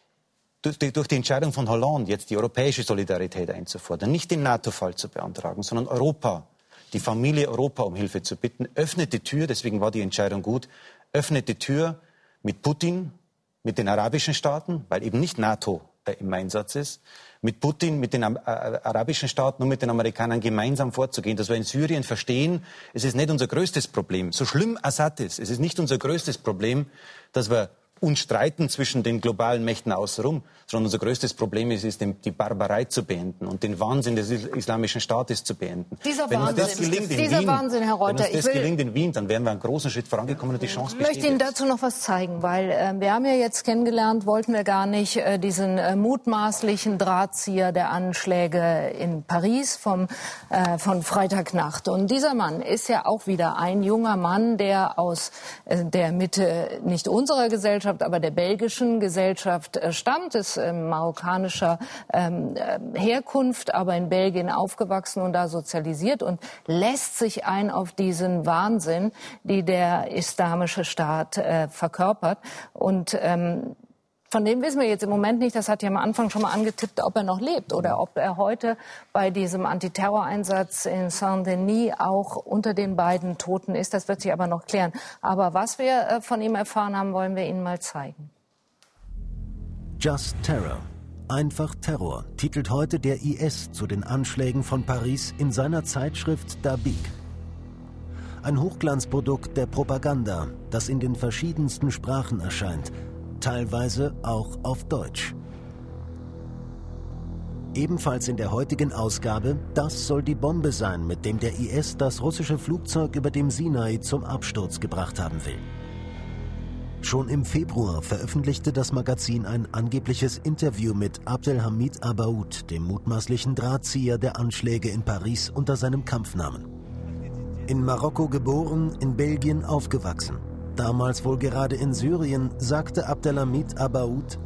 durch die Entscheidung von Hollande, jetzt die europäische Solidarität einzufordern, nicht den NATO-Fall zu beantragen, sondern Europa, die Familie Europa um Hilfe zu bitten, öffnet die Tür, deswegen war die Entscheidung gut, öffnet die Tür mit Putin, mit den arabischen Staaten, weil eben nicht NATO im Einsatz ist, mit Putin, mit den arabischen Staaten und mit den Amerikanern gemeinsam vorzugehen, dass wir in Syrien verstehen, es ist nicht unser größtes Problem, so schlimm Assad ist, es ist nicht unser größtes Problem, dass wir uns streiten zwischen den globalen Mächten außenrum, sondern unser größtes Problem ist die Barbarei zu beenden und den Wahnsinn des Islamischen Staates zu beenden. Wenn uns das gelingt in Wien, dann wären wir einen großen Schritt vorangekommen und die Chance besteht. Ich möchte Ihnen dazu noch was zeigen, weil wir haben ja jetzt kennengelernt, wollten wir gar nicht, diesen mutmaßlichen Drahtzieher der Anschläge in Paris von Freitagnacht. Und dieser Mann ist ja auch wieder ein junger Mann, der aus der Mitte nicht unserer Gesellschaft, aber der belgischen Gesellschaft stammt, ist marokkanischer Herkunft, aber in Belgien aufgewachsen und da sozialisiert und lässt sich ein auf diesen Wahnsinn, die der Islamische Staat verkörpert. Und von dem wissen wir jetzt im Moment nicht, das hat ja am Anfang schon mal angetippt, ob er noch lebt oder ob er heute bei diesem Antiterroreinsatz in Saint-Denis auch unter den beiden Toten ist. Das wird sich aber noch klären. Aber was wir von ihm erfahren haben, wollen wir Ihnen mal zeigen. Just Terror. Einfach Terror titelt heute der IS zu den Anschlägen von Paris in seiner Zeitschrift Dabiq. Ein Hochglanzprodukt der Propaganda, das in den verschiedensten Sprachen erscheint, teilweise auch auf Deutsch. Ebenfalls in der heutigen Ausgabe, das soll die Bombe sein, mit dem der IS das russische Flugzeug über dem Sinai zum Absturz gebracht haben will. Schon im Februar veröffentlichte das Magazin ein angebliches Interview mit Abdelhamid Abaoud, dem mutmaßlichen Drahtzieher der Anschläge in Paris unter seinem Kampfnamen. In Marokko geboren, in Belgien aufgewachsen. Damals wohl gerade in Syrien, sagte Abdelhamid Abaoud: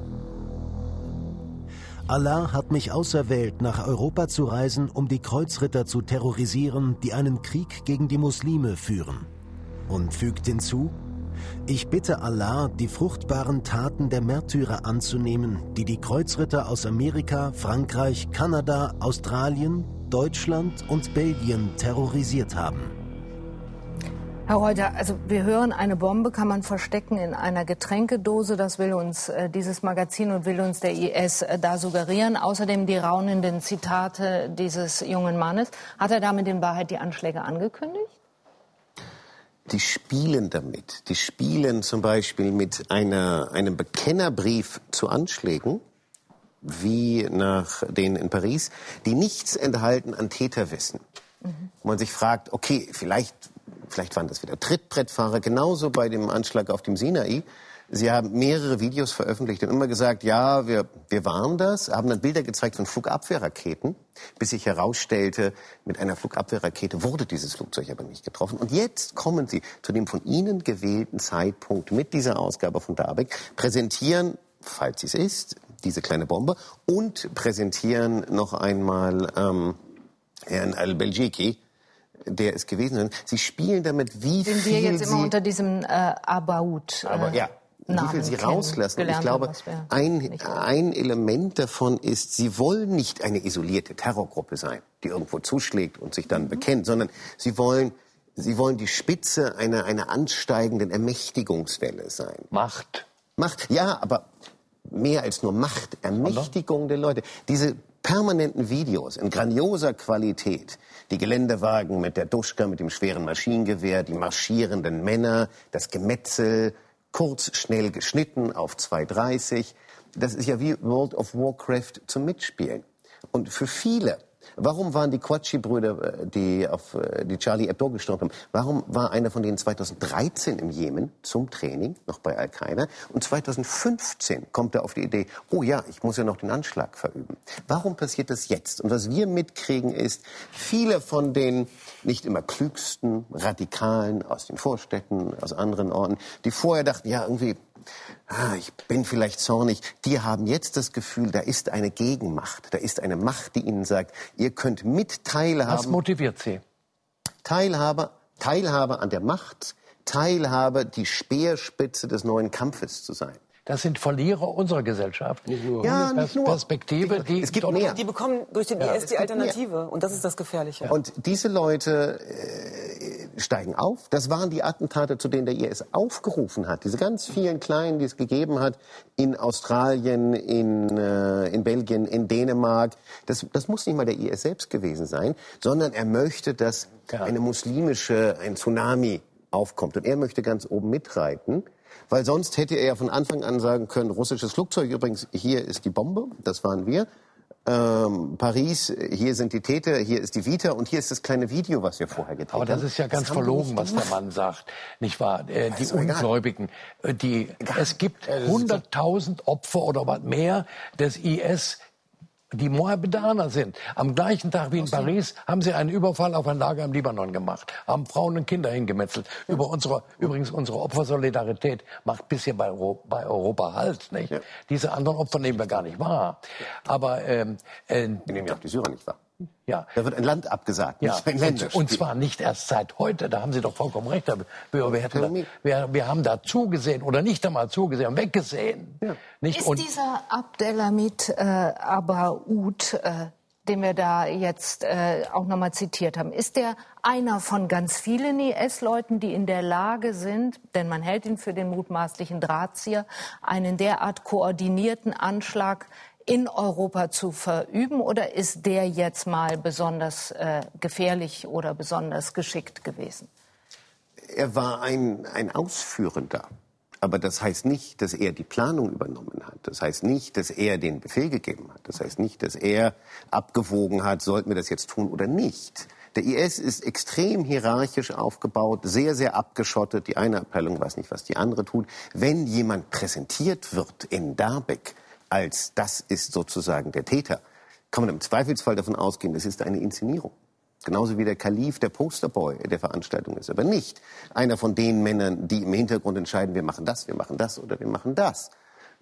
Allah hat mich auserwählt, nach Europa zu reisen, um die Kreuzritter zu terrorisieren, die einen Krieg gegen die Muslime führen. Und fügt hinzu: Ich bitte Allah, die fruchtbaren Taten der Märtyrer anzunehmen, die die Kreuzritter aus Amerika, Frankreich, Kanada, Australien, Deutschland und Belgien terrorisiert haben. Herr Reuter, also wir hören, eine Bombe kann man verstecken in einer Getränkedose. Das will uns dieses Magazin und will uns der IS da suggerieren. Außerdem die raunenden Zitate dieses jungen Mannes. Hat er damit in Wahrheit die Anschläge angekündigt? Die spielen damit. Die spielen zum Beispiel mit einem Bekennerbrief zu Anschlägen, wie nach denen in Paris, die nichts enthalten an Täterwissen. Wo man sich fragt, okay, vielleicht waren das wieder Trittbrettfahrer, genauso bei dem Anschlag auf dem Sinai. Sie haben mehrere Videos veröffentlicht und immer gesagt, ja, wir waren das, haben dann Bilder gezeigt von Flugabwehrraketen, bis sich herausstellte, mit einer Flugabwehrrakete wurde dieses Flugzeug aber nicht getroffen. Und jetzt kommen Sie zu dem von Ihnen gewählten Zeitpunkt mit dieser Ausgabe von Dabiq, präsentieren, falls es ist, diese kleine Bombe und präsentieren noch einmal Herrn Al-Belgiki, der es gewesen ist. Sie spielen damit, wie viel wir jetzt immer unter diesem Abaoud wie viel Sie rauslassen. Ich glaube, ein Element davon ist, Sie wollen nicht eine isolierte Terrorgruppe sein, die irgendwo zuschlägt und sich dann bekennt, sondern Sie wollen die Spitze einer ansteigenden Ermächtigungswelle sein. Macht, ja, aber mehr als nur Macht, Ermächtigung der Leute. Diese permanenten Videos in grandioser Qualität, die Geländewagen mit der Duschka, mit dem schweren Maschinengewehr, die marschierenden Männer, das Gemetzel, kurz, schnell geschnitten auf 2:30. Das ist ja wie World of Warcraft zum Mitspielen. Und für viele, warum waren die Kouachi-Brüder, die Charlie Hebdo gestorben haben, warum war einer von denen 2013 im Jemen zum Training, noch bei Al-Qaida, und 2015 kommt er auf die Idee, oh ja, ich muss ja noch den Anschlag verüben. Warum passiert das jetzt? Und was wir mitkriegen ist, viele von den nicht immer klügsten Radikalen aus den Vorstädten, aus anderen Orten, die vorher dachten, ja, irgendwie, ich bin vielleicht zornig, die haben jetzt das Gefühl, da ist eine Gegenmacht, da ist eine Macht, die ihnen sagt, ihr könnt mit teilhaben. Was motiviert Sie? Teilhabe an der Macht, Teilhabe, die Speerspitze des neuen Kampfes zu sein. Das sind Verlierer unserer Gesellschaft. Nicht nur. Ja, nicht nur. Perspektive, es gibt mehr. Die bekommen durch den IS die Alternative. Mehr. Und das ist das Gefährliche. Und diese Leute steigen auf. Das waren die Attentate, zu denen der IS aufgerufen hat. Diese ganz vielen kleinen, die es gegeben hat in Australien, in Belgien, in Dänemark. Das muss nicht mal der IS selbst gewesen sein, sondern er möchte, dass ein Tsunami aufkommt. Und er möchte ganz oben mitreiten. Weil sonst hätte er ja von Anfang an sagen können, russisches Flugzeug, übrigens, hier ist die Bombe, das waren wir. Paris, hier sind die Täter, hier ist die Vita und hier ist das kleine Video, was wir vorher gedreht haben. Aber das ist ja ganz verlogen, was der Mann sagt, nicht wahr? Die Ungläubigen, es gibt 100.000 Opfer oder was mehr des IS, die Mohammedaner sind. Am gleichen Tag wie in Paris haben sie einen Überfall auf ein Lager im Libanon gemacht, haben Frauen und Kinder hingemetzelt. Übrigens unsere Opfersolidarität macht ein bisschen bei Europa Halt, nicht? Ja. Diese anderen Opfer nehmen wir gar nicht wahr. Aber wir nehmen ja auch die Syrer nicht wahr. Ja. Da wird ein Land abgesagt, nicht ein Länderspiel. Und zwar nicht erst seit heute, da haben Sie doch vollkommen recht. Wir haben da zugesehen oder nicht einmal zugesehen, weggesehen. Ja. Nicht? Ist dieser Abdelhamid Abaoud, den wir da jetzt auch nochmal zitiert haben, ist der einer von ganz vielen IS-Leuten, die in der Lage sind, denn man hält ihn für den mutmaßlichen Drahtzieher, einen derart koordinierten Anschlag in Europa zu verüben, oder ist der jetzt mal besonders gefährlich oder besonders geschickt gewesen? Er war ein Ausführender. Aber das heißt nicht, dass er die Planung übernommen hat. Das heißt nicht, dass er den Befehl gegeben hat. Das heißt nicht, dass er abgewogen hat, sollten wir das jetzt tun oder nicht. Der IS ist extrem hierarchisch aufgebaut, sehr, sehr abgeschottet. Die eine Abteilung weiß nicht, was die andere tut. Wenn jemand präsentiert wird in Darbek, als das ist sozusagen der Täter, kann man im Zweifelsfall davon ausgehen, das ist eine Inszenierung. Genauso wie der Kalif der Posterboy der Veranstaltung ist. Aber nicht einer von den Männern, die im Hintergrund entscheiden, wir machen das oder wir machen das.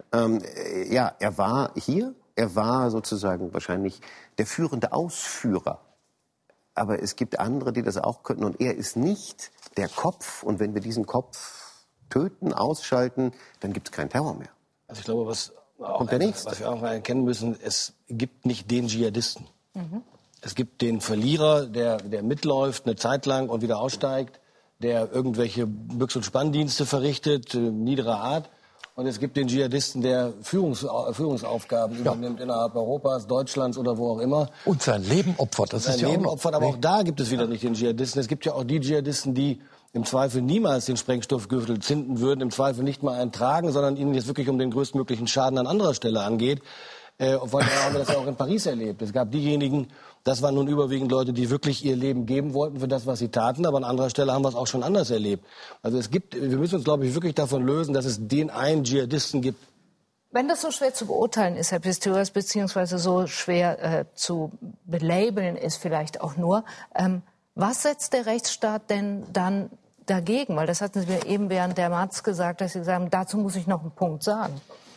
Er war hier, er war sozusagen wahrscheinlich der führende Ausführer. Aber es gibt andere, die das auch könnten. Und er ist nicht der Kopf. Und wenn wir diesen Kopf töten, ausschalten, dann gibt es keinen Terror mehr. Also ich glaube, was wir auch erkennen müssen, es gibt nicht den Dschihadisten. Mhm. Es gibt den Verlierer, der mitläuft eine Zeit lang und wieder aussteigt, der irgendwelche Büchs- und Spanndienste verrichtet, niederer Art. Und es gibt den Dschihadisten, der Führungsaufgaben übernimmt innerhalb Europas, Deutschlands oder wo auch immer. Und sein Leben opfert. Das ist ja Leben opfert, aber auch da gibt es wieder nicht den Dschihadisten. Es gibt ja auch die Dschihadisten, die im Zweifel niemals den Sprengstoffgürtel zünden würden, im Zweifel nicht mal einen tragen, sondern ihnen jetzt wirklich um den größtmöglichen Schaden an anderer Stelle angeht. Von daher haben wir das ja auch in Paris erlebt. Es gab diejenigen, das waren nun überwiegend Leute, die wirklich ihr Leben geben wollten für das, was sie taten, aber an anderer Stelle haben wir es auch schon anders erlebt. Also wir müssen uns, glaube ich, wirklich davon lösen, dass es den einen Dschihadisten gibt. Wenn das so schwer zu beurteilen ist, Herr Pistorius, beziehungsweise so schwer zu belabeln ist vielleicht auch nur, was setzt der Rechtsstaat denn dann dagegen? Weil das hatten Sie mir eben während der Matz gesagt, dass Sie sagen, dazu muss ich noch einen Punkt sagen.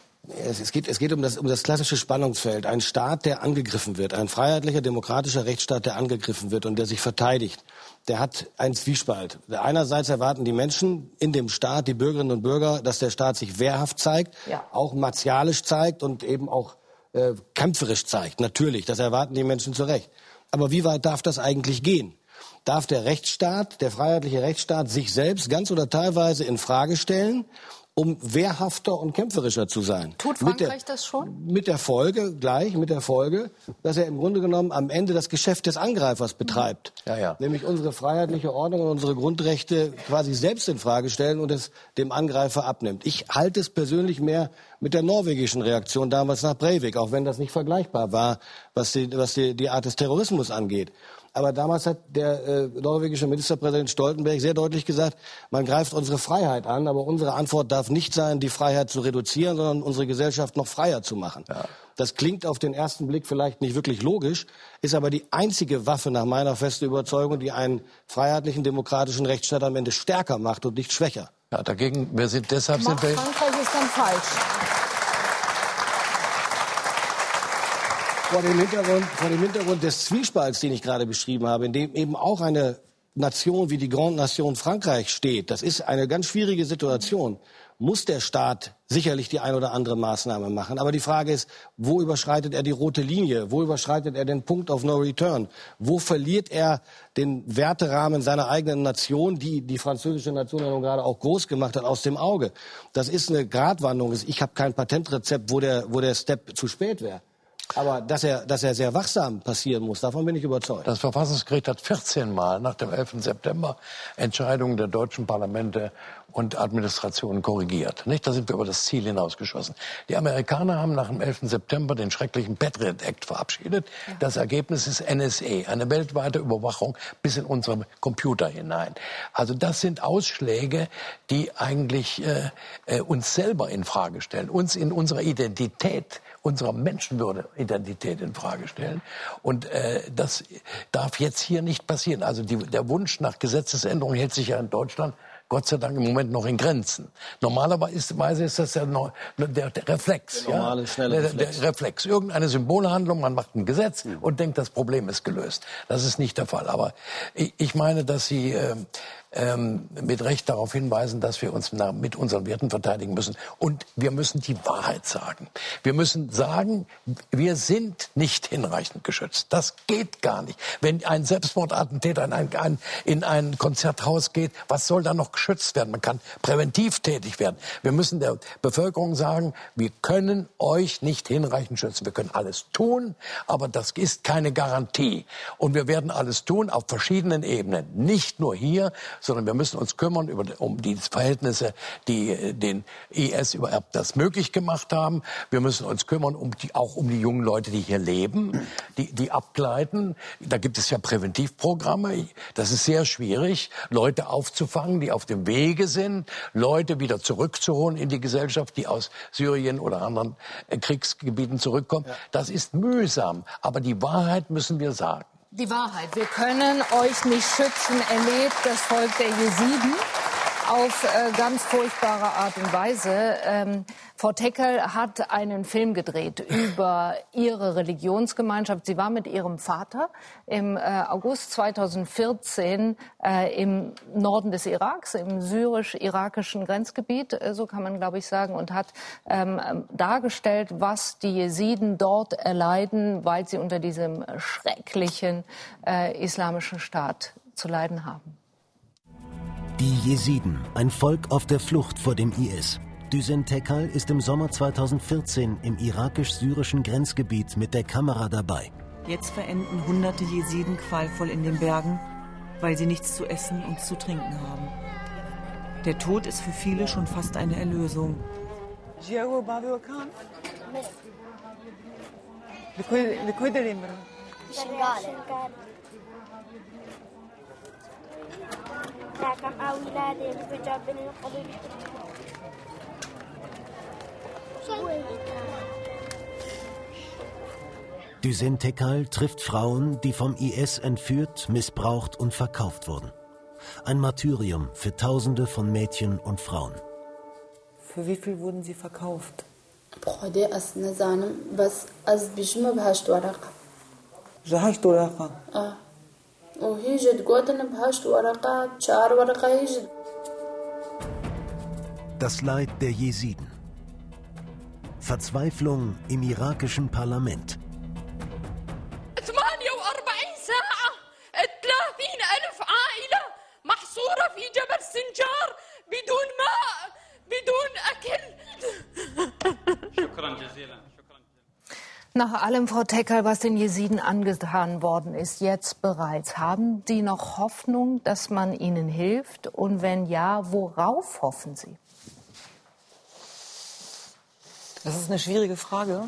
Es geht um das klassische Spannungsfeld. Ein Staat, der angegriffen wird, ein freiheitlicher, demokratischer Rechtsstaat, der angegriffen wird und der sich verteidigt, der hat einen Zwiespalt. Einerseits erwarten die Menschen in dem Staat, die Bürgerinnen und Bürger, dass der Staat sich wehrhaft zeigt, auch martialisch zeigt und eben auch kämpferisch zeigt. Natürlich, das erwarten die Menschen zu Recht. Aber wie weit darf das eigentlich gehen? Darf der Rechtsstaat, der freiheitliche Rechtsstaat, sich selbst ganz oder teilweise in Frage stellen, um wehrhafter und kämpferischer zu sein? Tut Frankreich das schon? Mit der Folge, dass er im Grunde genommen am Ende das Geschäft des Angreifers betreibt. Nämlich unsere freiheitliche Ordnung und unsere Grundrechte quasi selbst in Frage stellen und es dem Angreifer abnimmt. Ich halte es persönlich mehr mit der norwegischen Reaktion damals nach Breivik, auch wenn das nicht vergleichbar war, was die Art des Terrorismus angeht. Aber damals hat der norwegische Ministerpräsident Stoltenberg sehr deutlich gesagt, man greift unsere Freiheit an, aber unsere Antwort darf nicht sein, die Freiheit zu reduzieren, sondern unsere Gesellschaft noch freier zu machen. Ja. Das klingt auf den ersten Blick vielleicht nicht wirklich logisch, ist aber die einzige Waffe nach meiner festen Überzeugung, die einen freiheitlichen, demokratischen Rechtsstaat am Ende stärker macht und nicht schwächer. Ja, Frankreich ist dann falsch. Vor dem Hintergrund des Zwiespalts, den ich gerade beschrieben habe, in dem eben auch eine Nation wie die Grande Nation Frankreich steht, das ist eine ganz schwierige Situation, muss der Staat sicherlich die ein oder andere Maßnahme machen. Aber die Frage ist, wo überschreitet er die rote Linie? Wo überschreitet er den Punkt of no return? Wo verliert er den Werterahmen seiner eigenen Nation, die französische Nation ja nun gerade auch groß gemacht hat, aus dem Auge? Das ist eine Gratwanderung. Ich habe kein Patentrezept, wo der Step zu spät wäre. Aber dass er sehr wachsam passieren muss, davon bin ich überzeugt. Das Verfassungsgericht hat 14 Mal nach dem 11. September Entscheidungen der deutschen Parlamente und Administration korrigiert. Nicht? Da sind wir über das Ziel hinausgeschossen. Die Amerikaner haben nach dem 11. September den schrecklichen Patriot Act verabschiedet. Ja. Das Ergebnis ist NSA, eine weltweite Überwachung bis in unsere Computer hinein. Also das sind Ausschläge, die eigentlich uns selber in Frage stellen, uns in unserer Identität, unserer Menschenwürde-Identität in Frage stellen. Und das darf jetzt hier nicht passieren. Also der Wunsch nach Gesetzesänderung hält sich ja in Deutschland Gott sei Dank im Moment noch in Grenzen. Normalerweise ist das ja der Reflex. Der normale, schnelle Reflex. Der Reflex. Irgendeine Symbolhandlung, man macht ein Gesetz und denkt, das Problem ist gelöst. Das ist nicht der Fall. Aber ich meine, dass Sie mit Recht darauf hinweisen, dass wir uns mit unseren Werten verteidigen müssen. Und wir müssen die Wahrheit sagen. Wir müssen sagen, wir sind nicht hinreichend geschützt. Das geht gar nicht. Wenn ein Selbstmordattentäter in ein Konzerthaus geht, was soll da noch geschützt werden? Man kann präventiv tätig werden. Wir müssen der Bevölkerung sagen, wir können euch nicht hinreichend schützen. Wir können alles tun, aber das ist keine Garantie. Und wir werden alles tun auf verschiedenen Ebenen. Nicht nur hier, sondern wir müssen uns kümmern um die Verhältnisse, die den IS überhaupt das möglich gemacht haben. Wir müssen uns kümmern auch um die jungen Leute, die hier leben, die abgleiten. Da gibt es ja Präventivprogramme. Das ist sehr schwierig, Leute aufzufangen, die auf dem Wege sind, Leute wieder zurückzuholen in die Gesellschaft, die aus Syrien oder anderen Kriegsgebieten zurückkommen. Ja. Das ist mühsam, aber die Wahrheit müssen wir sagen. Die Wahrheit. Wir können euch nicht schützen, erlebt das Volk der Jesiden auf ganz furchtbare Art und Weise. Frau Teckerl hat einen Film gedreht über ihre Religionsgemeinschaft. Sie war mit ihrem Vater im August 2014 im Norden des Iraks, im syrisch-irakischen Grenzgebiet, so kann man, glaube ich, sagen, und hat dargestellt, was die Jesiden dort erleiden, weil sie unter diesem schrecklichen islamischen Staat zu leiden haben. Die Jesiden, ein Volk auf der Flucht vor dem IS. Düsen Teckerl ist im Sommer 2014 im irakisch-syrischen Grenzgebiet mit der Kamera dabei. Jetzt verenden hunderte Jesiden qualvoll in den Bergen, weil sie nichts zu essen und zu trinken haben. Der Tod ist für viele schon fast eine Erlösung. Düsen Teckerl trifft Frauen, die vom IS entführt, missbraucht und verkauft wurden. Ein Martyrium für Tausende von Mädchen und Frauen. Für wie viel wurden sie verkauft? Das Leid der Jesiden. Verzweiflung im irakischen Parlament. 48 ساعة 30,000 عائلة محصورة في جبل السنجار بدون ماء بدون أكل. شكرا جزيلا. Nach allem, Frau Teckerl, was den Jesiden angetan worden ist, jetzt bereits, haben Sie noch Hoffnung, dass man ihnen hilft? Und wenn ja, worauf hoffen Sie? Das ist eine schwierige Frage.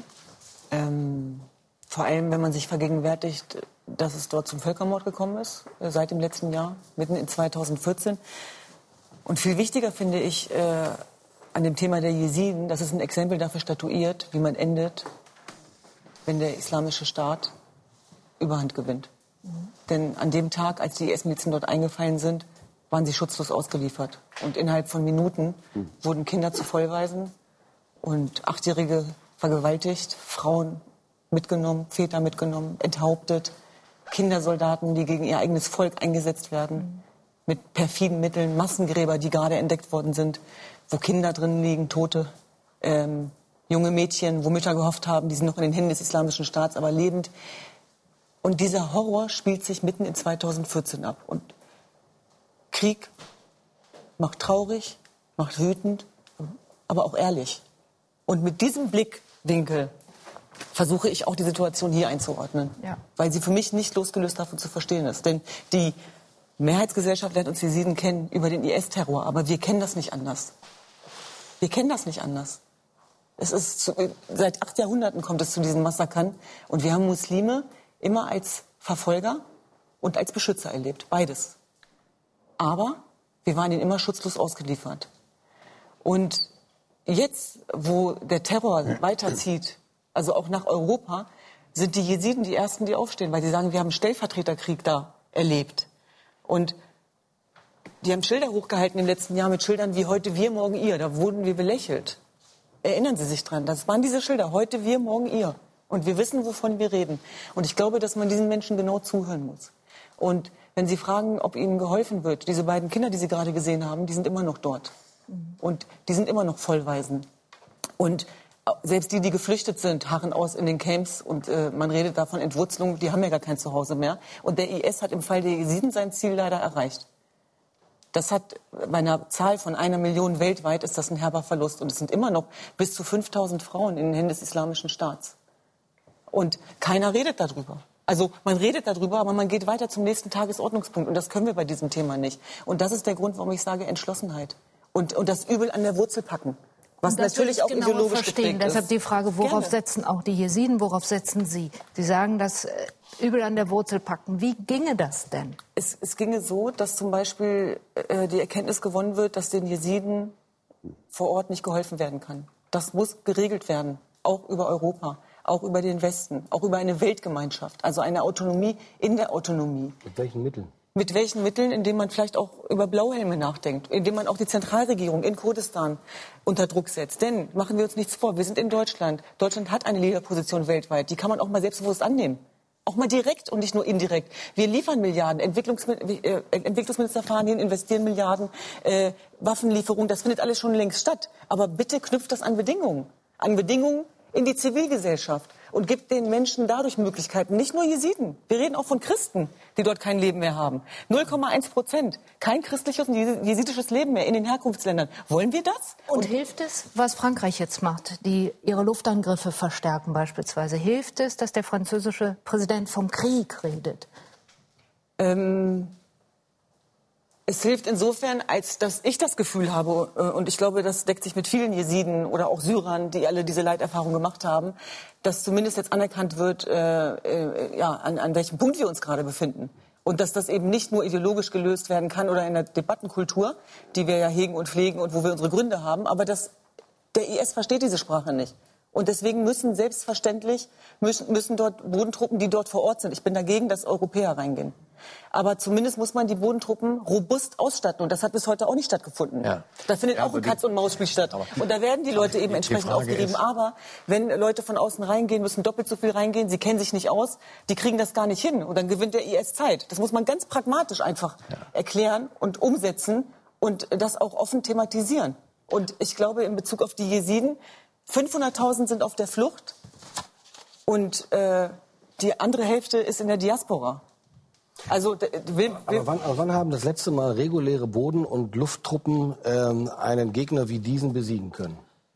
Vor allem, wenn man sich vergegenwärtigt, dass es dort zum Völkermord gekommen ist, seit dem letzten Jahr, mitten in 2014. Und viel wichtiger finde ich an dem Thema der Jesiden, dass es ein Exempel dafür statuiert, wie man endet, wenn der islamische Staat Überhand gewinnt. Denn an dem Tag, als die IS-Milizen dort eingefallen sind, waren sie schutzlos ausgeliefert. Und innerhalb von Minuten wurden Kinder zu Vollwaisen und Achtjährige vergewaltigt, Frauen mitgenommen, Väter mitgenommen, enthauptet, Kindersoldaten, die gegen ihr eigenes Volk eingesetzt werden, mit perfiden Mitteln, Massengräber, die gerade entdeckt worden sind, wo Kinder drin liegen, Tote, junge Mädchen, wo Mütter gehofft haben, die sind noch in den Händen des islamischen Staats, aber lebend. Und dieser Horror spielt sich mitten in 2014 ab. Und Krieg macht traurig, macht wütend, aber auch ehrlich. Und mit diesem Blickwinkel versuche ich auch die Situation hier einzuordnen. Ja. Weil sie für mich nicht losgelöst davon zu verstehen ist. Denn die Mehrheitsgesellschaft lernt uns Jesiden kennen über den IS-Terror, aber wir kennen das nicht anders. Wir kennen das nicht anders. Seit 8 Jahrhunderten kommt es zu diesen Massakern und wir haben Muslime immer als Verfolger und als Beschützer erlebt, beides. Aber wir waren ihnen immer schutzlos ausgeliefert. Und jetzt, wo der Terror weiterzieht, also auch nach Europa, sind die Jesiden die Ersten, die aufstehen, weil sie sagen, wir haben einen Stellvertreterkrieg da erlebt. Und die haben Schilder hochgehalten im letzten Jahr mit Schildern wie heute wir, morgen ihr. Da wurden wir belächelt. Erinnern Sie sich dran, das waren diese Schilder, heute wir, morgen ihr. Und wir wissen, wovon wir reden. Und ich glaube, dass man diesen Menschen genau zuhören muss. Und wenn Sie fragen, ob ihnen geholfen wird, diese beiden Kinder, die Sie gerade gesehen haben, die sind immer noch dort. Und die sind immer noch Vollwaisen. Und selbst die geflüchtet sind, harren aus in den Camps. Und man redet da von Entwurzelung, die haben ja gar kein Zuhause mehr. Und der IS hat im Fall der Jesiden sein Ziel leider erreicht. Das hat bei einer Zahl von 1 Million weltweit ist das ein herber Verlust. Und es sind immer noch bis zu 5000 Frauen in den Händen des Islamischen Staats. Und keiner redet darüber. Also man redet darüber, aber man geht weiter zum nächsten Tagesordnungspunkt. Und das können wir bei diesem Thema nicht. Und das ist der Grund, warum ich sage Entschlossenheit. Und das Übel an der Wurzel packen. Was natürlich auch ideologisch verstehen. geprägt ist. Deshalb die Frage, worauf setzen auch die Jesiden, worauf setzen Sie? Sie sagen, das Übel an der Wurzel packen. Wie ginge das denn? Es ginge so, dass zum Beispiel die Erkenntnis gewonnen wird, dass den Jesiden vor Ort nicht geholfen werden kann. Das muss geregelt werden, auch über Europa, auch über den Westen, auch über eine Weltgemeinschaft. Also eine Autonomie in der Autonomie. Mit welchen Mitteln? Mit welchen Mitteln? Indem man vielleicht auch über Blauhelme nachdenkt, indem man auch die Zentralregierung in Kurdistan unter Druck setzt. Denn, machen wir uns nichts vor, wir sind in Deutschland. Deutschland hat eine Leaderposition weltweit. Die kann man auch mal selbstbewusst annehmen. Auch mal direkt und nicht nur indirekt. Wir liefern Milliarden, Entwicklungsminister fahren hin, investieren Milliarden, Waffenlieferungen, das findet alles schon längst statt. Aber bitte knüpft das an Bedingungen in die Zivilgesellschaft und gibt den Menschen dadurch Möglichkeiten. Nicht nur Jesiden, wir reden auch von Christen, die dort kein Leben mehr haben. 0,1%, kein christliches und jesidisches Leben mehr in den Herkunftsländern. Wollen wir das? Und hilft es, was Frankreich jetzt macht, die ihre Luftangriffe verstärken beispielsweise? Hilft es, dass der französische Präsident vom Krieg redet? Es hilft insofern, als dass ich das Gefühl habe, und ich glaube, das deckt sich mit vielen Jesiden oder auch Syrern, die alle diese Leiterfahrung gemacht haben, dass zumindest jetzt anerkannt wird, an welchem Punkt wir uns gerade befinden. Und dass das eben nicht nur ideologisch gelöst werden kann oder in der Debattenkultur, die wir ja hegen und pflegen und wo wir unsere Gründe haben, aber dass der IS versteht diese Sprache nicht. Und deswegen müssen selbstverständlich dort Bodentruppen, die dort vor Ort sind. Ich bin dagegen, dass Europäer reingehen. Aber zumindest muss man die Bodentruppen robust ausstatten. Und das hat bis heute auch nicht stattgefunden. Ja. Da findet auch ein Katz-und-Maus-Spiel statt. Und da werden die Leute eben entsprechend aufgerieben. Aber wenn Leute von außen reingehen, müssen doppelt so viel reingehen. Sie kennen sich nicht aus. Die kriegen das gar nicht hin. Und dann gewinnt der IS Zeit. Das muss man ganz pragmatisch einfach erklären und umsetzen und das auch offen thematisieren. Und ich glaube, in Bezug auf die Jesiden, 500.000 sind auf der Flucht und die andere Hälfte ist in der Diaspora. Also, aber wann haben das letzte Mal reguläre Boden- und Lufttruppen einen Gegner wie diesen besiegen können?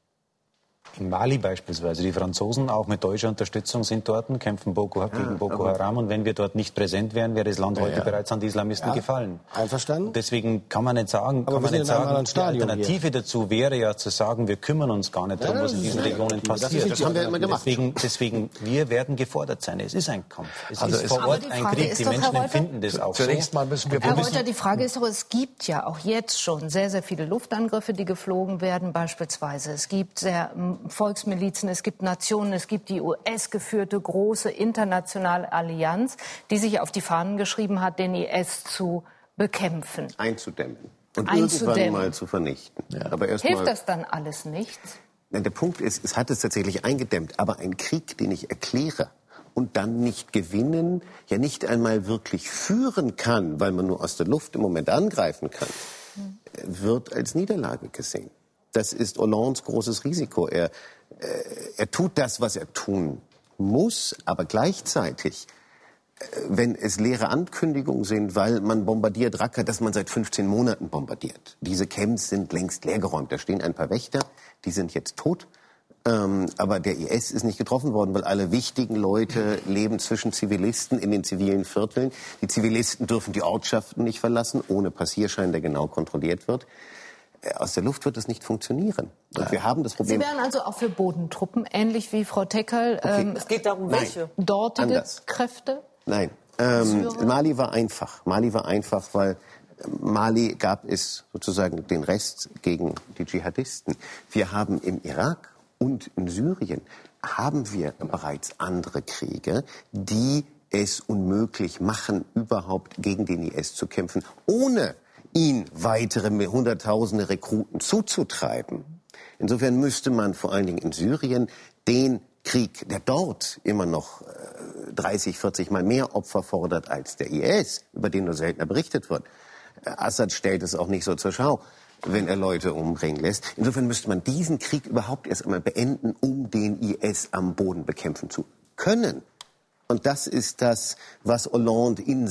In Mali beispielsweise. Die Franzosen, auch mit deutscher Unterstützung, sind dort, kämpfen gegen Boko Haram. Und wenn wir dort nicht präsent wären, wäre das Land heute bereits an die Islamisten gefallen. Einverstanden? Und deswegen kann man nicht sagen, die Alternative dazu wäre ja zu sagen, wir kümmern uns gar nicht darum, was in diesen Regionen passiert. Das haben wir immer gemacht. Deswegen, wir werden gefordert sein. Es ist ein Kampf. Es ist vor Ort ein Krieg. Die Menschen empfinden das auch so. Zunächst mal müssen wir... Herr Reuter, die Frage ist doch, es gibt ja auch jetzt schon sehr, sehr viele Luftangriffe, die geflogen werden beispielsweise. Es gibt Volksmilizen, es gibt Nationen, es gibt die US-geführte große internationale Allianz, die sich auf die Fahnen geschrieben hat, den IS zu bekämpfen. Einzudämmen. Und irgendwann mal zu vernichten. Ja. Aber hilft das dann alles nichts? Der Punkt ist, es hat es tatsächlich eingedämmt. Aber ein Krieg, den ich erkläre und dann nicht gewinnen, ja nicht einmal wirklich führen kann, weil man nur aus der Luft im Moment angreifen kann, wird als Niederlage gesehen. Das ist Hollandes großes Risiko. Er tut das, was er tun muss, aber gleichzeitig, wenn es leere Ankündigungen sind, weil man bombardiert Raqqa, dass man seit 15 Monaten bombardiert. Diese Camps sind längst leergeräumt. Da stehen ein paar Wächter, die sind jetzt tot. Aber der IS ist nicht getroffen worden, weil alle wichtigen Leute leben zwischen Zivilisten in den zivilen Vierteln. Die Zivilisten dürfen die Ortschaften nicht verlassen, ohne Passierschein, der genau kontrolliert wird. Aus der Luft wird das nicht funktionieren. Und wir haben das Problem. Sie wären also auch für Bodentruppen, ähnlich wie Frau Teckerl. Okay. Es geht darum, welche. Dortige Anders. Kräfte? Nein. Mali war einfach. Mali war einfach, weil Mali gab es sozusagen den Rest gegen die Dschihadisten. Wir haben im Irak und in Syrien haben wir bereits andere Kriege, die es unmöglich machen, überhaupt gegen den IS zu kämpfen, ohne ihn weitere Hunderttausende Rekruten zuzutreiben. Insofern müsste man vor allen Dingen in Syrien den Krieg, der dort immer noch 30, 40 Mal mehr Opfer fordert als der IS, über den nur seltener berichtet wird. Assad stellt es auch nicht so zur Schau, wenn er Leute umbringen lässt. Insofern müsste man diesen Krieg überhaupt erst einmal beenden, um den IS am Boden bekämpfen zu können. Und das ist das, was Hollande in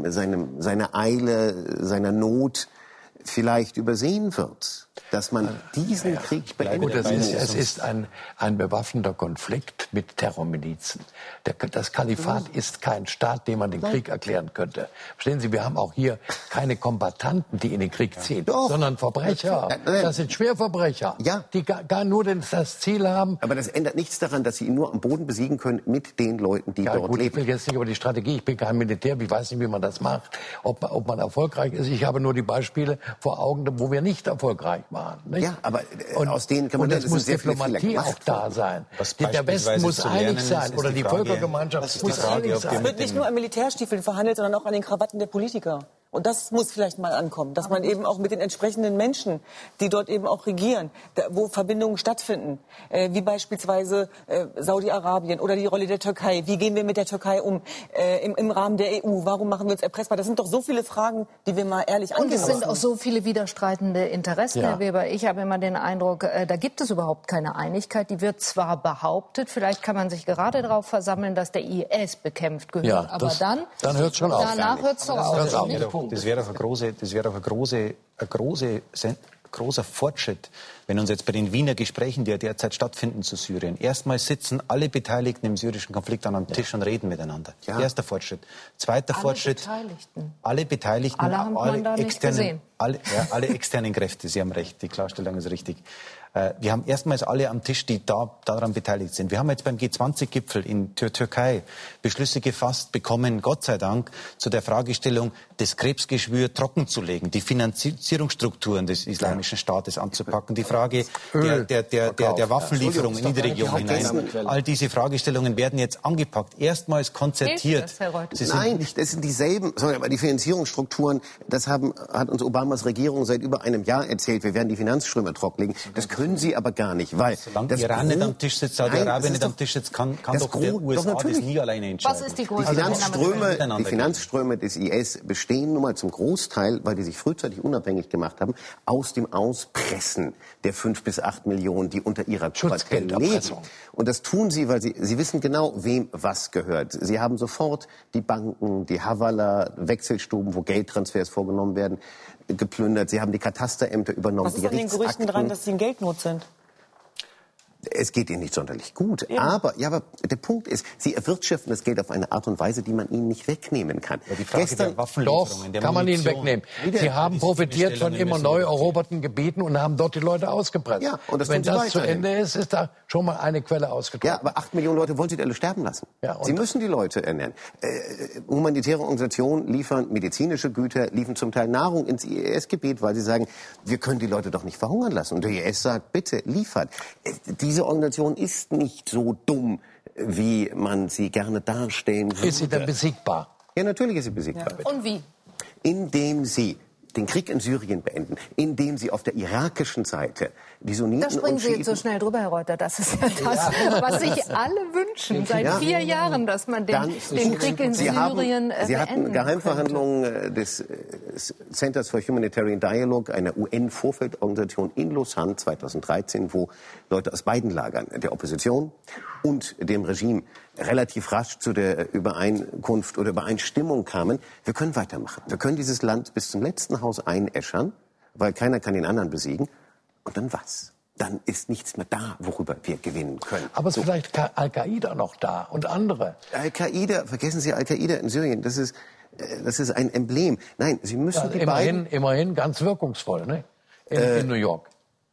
seiner Eile, seiner Not vielleicht übersehen wird, dass man diesen Krieg beendet. Gut, es ist ein bewaffneter Konflikt mit Terrormilizen. Das Kalifat ist kein Staat, dem man den Krieg erklären könnte. Verstehen Sie, wir haben auch hier keine Kombattanten, die in den Krieg ziehen, sondern Verbrecher. Das sind Schwerverbrecher, die gar nur das Ziel haben. Aber das ändert nichts daran, dass Sie ihn nur am Boden besiegen können mit den Leuten, die dort leben. Ich will jetzt nicht über die Strategie, ich bin kein Militär, ich weiß nicht, wie man das macht, ob man erfolgreich ist. Ich habe nur die Beispiele vor Augen, wo wir nicht erfolgreich waren. Nicht? Ja, aber aus denen kann man es muss Diplomatie auch da sein. Der Westen muss einig sein oder die Völkergemeinschaft muss einig sein. Es wird nicht nur an Militärstiefeln verhandelt, sondern auch an den Krawatten der Politiker. Und das muss vielleicht mal ankommen, dass man eben auch mit den entsprechenden Menschen, die dort eben auch regieren, wo Verbindungen stattfinden, wie beispielsweise Saudi-Arabien oder die Rolle der Türkei. Wie gehen wir mit der Türkei um im Rahmen der EU? Warum machen wir uns erpressbar? Das sind doch so viele Fragen, die wir mal ehrlich angehen müssen. Und es sind auch so viele widerstreitende Interessen, Herr Weber. Ich habe immer den Eindruck, da gibt es überhaupt keine Einigkeit. Die wird zwar behauptet, vielleicht kann man sich gerade darauf versammeln, dass der IS bekämpft gehört. Aber dann hört es schon auf. Danach hört es doch auf. Das wäre doch ein großer Fortschritt, wenn uns jetzt bei den Wiener Gesprächen, die ja derzeit stattfinden zu Syrien, erstmal sitzen alle Beteiligten im syrischen Konflikt an einem Tisch und reden miteinander. Ja. Erster Fortschritt. Zweiter Fortschritt. Alle Beteiligten. Alle haben man da nicht gesehen. Alle externen Kräfte, Sie haben recht, die Klarstellung ist richtig. Wir haben erstmals alle am Tisch, die daran beteiligt sind. Wir haben jetzt beim G20-Gipfel in Türkei Beschlüsse gefasst bekommen, Gott sei Dank, zu der Fragestellung, das Krebsgeschwür trockenzulegen, die Finanzierungsstrukturen des Islamischen Staates anzupacken, die Frage der Waffenlieferungen in die Region hinein. All diese Fragestellungen werden jetzt angepackt, erstmals konzertiert. Nein, das sind dieselben, aber die Finanzierungsstrukturen, das hat uns Obamas Regierung seit über einem Jahr erzählt, wir werden die Finanzströme trockenlegen. Das können sie aber gar nicht, weil solange Iran nicht am Tisch sitzt, Saudi-Arabien nicht am Tisch sitzt, kann doch der USA das nie alleine entscheiden. Was ist die größte Die Finanzströme des IS bestehen nun mal zum Großteil, weil die sich frühzeitig unabhängig gemacht haben, aus dem Auspressen der 5 bis 8 Millionen, die unter ihrer Kuratelle leben. Und das tun sie, weil sie wissen genau, wem was gehört. Sie haben sofort die Banken, die Hawala, Wechselstuben, wo Geldtransfers vorgenommen werden, geplündert. Sie haben die Katasterämter übernommen. Was ist an den Gerüchten dran, dass sie in Geldnot sind? Es geht ihnen nicht sonderlich gut. Aber der Punkt ist, sie erwirtschaften das Geld auf eine Art und Weise, die man ihnen nicht wegnehmen kann. Die Frage der Waffenlieferungen, kann man ihnen wegnehmen. Sie haben profitiert von immer neu eroberten Gebieten und haben dort die Leute ausgepresst. Ja, und wenn das zu Ende ist da schon mal eine Quelle ausgetrocknet. Ja, aber 8 Millionen Leute wollen sie alle sterben lassen. Ja, sie müssen die Leute ernähren. Humanitäre Organisationen liefern medizinische Güter, liefern zum Teil Nahrung ins IS-Gebiet, weil sie sagen, wir können die Leute doch nicht verhungern lassen. Und der IS sagt, bitte, liefert. Diese Organisation ist nicht so dumm, wie man sie gerne darstellen würde. Ist sie denn besiegbar? Ja, natürlich ist sie besiegbar. Ja. Und wie? Indem sie den Krieg in Syrien beenden, indem sie auf der irakischen Seite die Sunniten da springen Sie jetzt so schnell drüber, Herr Reuter. Das ist ja das, was sich alle wünschen seit 4 Jahren, dass man den Krieg in Syrien Sie hatten Geheimverhandlungen des Centers for Humanitarian Dialogue, einer UN-Vorfeldorganisation in Lausanne 2013, wo Leute aus beiden Lagern, der Opposition und dem Regime, relativ rasch zu der Übereinkunft oder Übereinstimmung kamen. Wir können weitermachen. Wir können dieses Land bis zum letzten Haus einäschern, weil keiner kann den anderen besiegen. Und dann was? dann ist nichts mehr da, worüber wir gewinnen können. Aber ist vielleicht Al-Qaida noch da und andere? Al-Qaida, vergessen Sie Al-Qaida in Syrien, das ist ein Emblem. Nein, Sie müssen die beiden... Immerhin ganz wirkungsvoll, ne? In New York.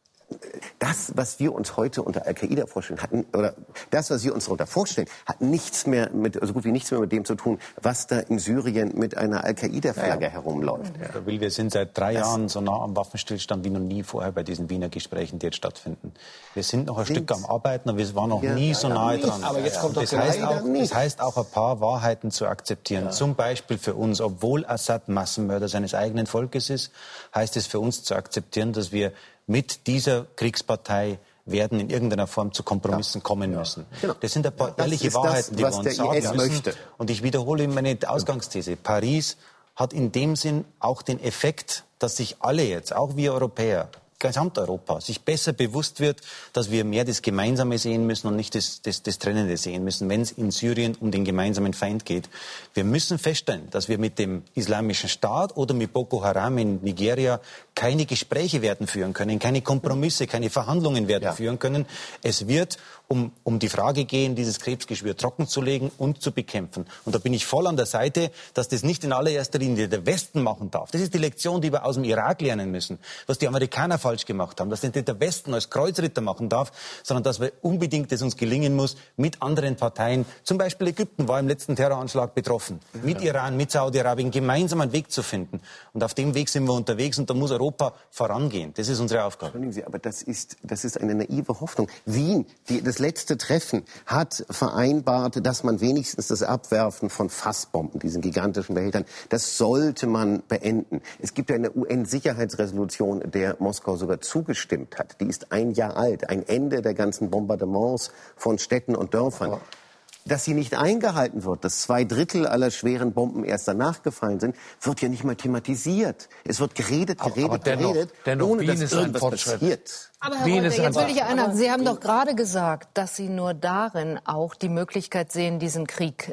Das, was wir uns heute unter Al-Qaida vorstellen hatten, oder das, was wir uns darunter vorstellen, hat nichts mehr so gut wie nichts mehr mit dem zu tun, was da in Syrien mit einer Al-Qaida-Flagge herumläuft. Ja. Wir sind seit 3 Jahren so nah am Waffenstillstand wie noch nie vorher bei diesen Wiener Gesprächen, die jetzt stattfinden. Wir sind noch ein Stück am Arbeiten, aber wir waren noch nie so nahe dran. Aber jetzt kommt das heißt auch, ein paar Wahrheiten zu akzeptieren. Ja. Zum Beispiel für uns, obwohl Assad Massenmörder seines eigenen Volkes ist, heißt es für uns zu akzeptieren, dass wir mit dieser Kriegspartei werden in irgendeiner Form zu Kompromissen kommen müssen. Genau. Das sind ein paar ehrliche Wahrheiten, die wir uns sagen müssen. Und ich wiederhole meine Ausgangsthese. Paris hat in dem Sinn auch den Effekt, dass sich alle jetzt, auch wir Europäer, Gesamteuropa, sich besser bewusst wird, dass wir mehr das Gemeinsame sehen müssen und nicht das Trennende sehen müssen, wenn es in Syrien um den gemeinsamen Feind geht. Wir müssen feststellen, dass wir mit dem Islamischen Staat oder mit Boko Haram in Nigeria keine Gespräche werden führen können, keine Kompromisse, keine Verhandlungen werden führen können. Es wird um die Frage gehen, dieses Krebsgeschwür trocken zu legen und zu bekämpfen. Und da bin ich voll an der Seite, dass das nicht in allererster Linie der Westen machen darf. Das ist die Lektion, die wir aus dem Irak lernen müssen. Was die Amerikaner falsch gemacht haben, dass das nicht der Westen als Kreuzritter machen darf, sondern dass wir unbedingt es uns gelingen muss, mit anderen Parteien, zum Beispiel Ägypten war im letzten Terroranschlag betroffen, mit Iran, mit Saudi-Arabien gemeinsam einen Weg zu finden. Und auf dem Weg sind wir unterwegs und da muss Europa vorangehen. Das ist unsere Aufgabe. Entschuldigen Sie, aber das ist eine naive Hoffnung. Wien, das letzte Treffen, hat vereinbart, dass man wenigstens das Abwerfen von Fassbomben, diesen gigantischen Behältern, das sollte man beenden. Es gibt eine UN-Sicherheitsresolution, der Moskau sogar zugestimmt hat. Die ist 1 Jahr alt. Ein Ende der ganzen Bombardements von Städten und Dörfern. Dass sie nicht eingehalten wird, dass 2/3 aller schweren Bomben erst danach gefallen sind, wird ja nicht mal thematisiert. Es wird geredet, dennoch, ohne Wien dass irgendwas passiert. Aber Herr Reuter, jetzt will ich einhaken. Sie haben doch gerade gesagt, dass Sie nur darin auch die Möglichkeit sehen, diesen Krieg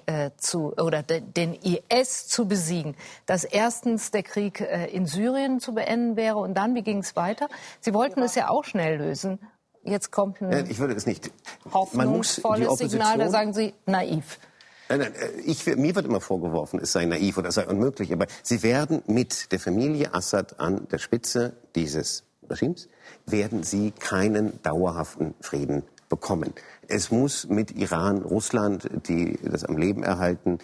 den IS zu besiegen. Dass erstens der Krieg in Syrien zu beenden wäre und dann, wie ging es weiter? Sie wollten es ja auch schnell lösen. Jetzt kommt ein ich würde es nicht. hoffnungsvolles Signal, da sagen Sie naiv. Nein, mir wird immer vorgeworfen, es sei naiv oder es sei unmöglich. Aber Sie werden mit der Familie Assad an der Spitze dieses Regimes, werden Sie keinen dauerhaften Frieden bekommen. Es muss mit Iran, Russland, die das am Leben erhalten,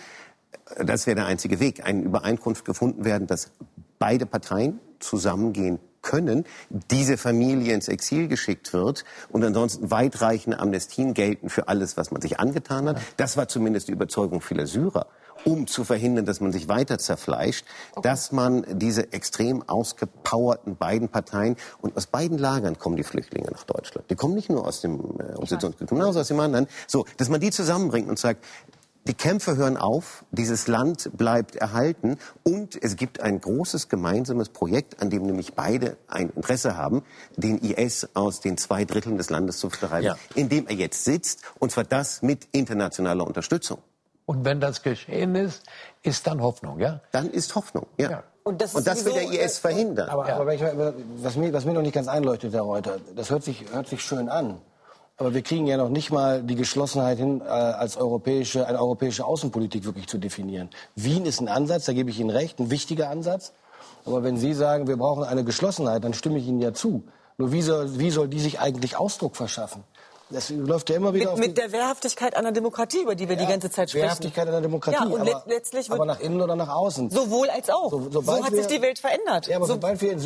das wäre der einzige Weg, eine Übereinkunft gefunden werden, dass beide Parteien zusammengehen können, diese Familie ins Exil geschickt wird und ansonsten weitreichende Amnestien gelten für alles, was man sich angetan hat. Das war zumindest die Überzeugung vieler Syrer, um zu verhindern, dass man sich weiter zerfleischt, dass man diese extrem ausgepowerten beiden Parteien, und aus beiden Lagern kommen die Flüchtlinge nach Deutschland. Die kommen nicht nur aus dem Oppositionsgebiet, sondern aus dem anderen. So, dass man die zusammenbringt und sagt, die Kämpfe hören auf, dieses Land bleibt erhalten und es gibt ein großes gemeinsames Projekt, an dem nämlich beide ein Interesse haben, den IS aus den 2/3 des Landes zu vertreiben, in dem er jetzt sitzt, und zwar das mit internationaler Unterstützung. Und wenn das geschehen ist, ist dann Hoffnung, ja? Dann ist Hoffnung, ja. Und das sowieso, will der IS verhindern. Aber was mir noch nicht ganz einleuchtet, Herr Reuter, das hört sich schön an. Aber wir kriegen ja noch nicht mal die Geschlossenheit hin, als eine europäische Außenpolitik wirklich zu definieren. Wien ist ein Ansatz, da gebe ich Ihnen recht, ein wichtiger Ansatz. Aber wenn Sie sagen, wir brauchen eine Geschlossenheit, dann stimme ich Ihnen ja zu. Nur wie soll die sich eigentlich Ausdruck verschaffen? Das läuft ja immer wieder mit der Wehrhaftigkeit einer Demokratie, über die wir die ganze Zeit sprechen. Wehrhaftigkeit einer Demokratie, und letztlich aber nach innen oder nach außen. Sowohl als auch. So hat sich die Welt verändert. Ja, aber sobald wir in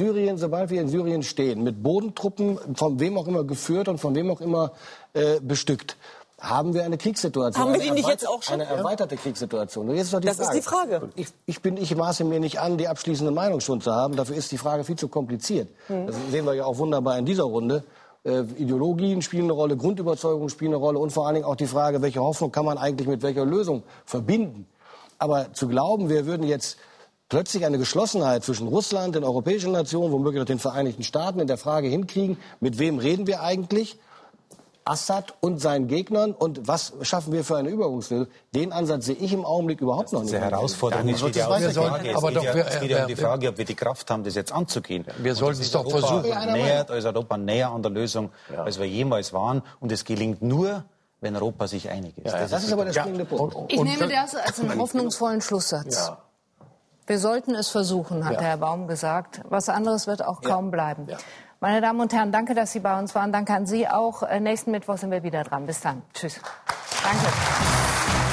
Syrien stehen, mit Bodentruppen, von wem auch immer geführt und von wem auch immer bestückt, haben wir eine Kriegssituation. Haben wir die nicht jetzt auch schon? Eine erweiterte Kriegssituation. Und jetzt ist doch das ist die Frage. Ich maße mir nicht an, die abschließende Meinung schon zu haben. Dafür ist die Frage viel zu kompliziert. Das sehen wir ja auch wunderbar in dieser Runde. Ideologien spielen eine Rolle, Grundüberzeugungen spielen eine Rolle und vor allen Dingen auch die Frage, welche Hoffnung kann man eigentlich mit welcher Lösung verbinden. Aber zu glauben, wir würden jetzt plötzlich eine Geschlossenheit zwischen Russland, den europäischen Nationen, womöglich auch den Vereinigten Staaten in der Frage hinkriegen, mit wem reden wir eigentlich? Assad und seinen Gegnern und was schaffen wir für eine Übergangslösung? Den Ansatz sehe ich im Augenblick überhaupt noch nicht. Diese Herausforderung ist die Frage, ob wir die Kraft haben, das jetzt anzugehen. Wir sollten es doch versuchen. Als Europa näher an der Lösung, als wir jemals waren. Und es gelingt nur, wenn Europa sich einig ist. Das ist aber der springende Punkt. Ich nehme das als einen hoffnungsvollen Schlusssatz. Ja. Wir sollten es versuchen, hat Herr Baum gesagt. Was anderes wird auch kaum bleiben. Ja. Meine Damen und Herren, danke, dass Sie bei uns waren. Danke an Sie auch. Nächsten Mittwoch sind wir wieder dran. Bis dann. Tschüss. Danke.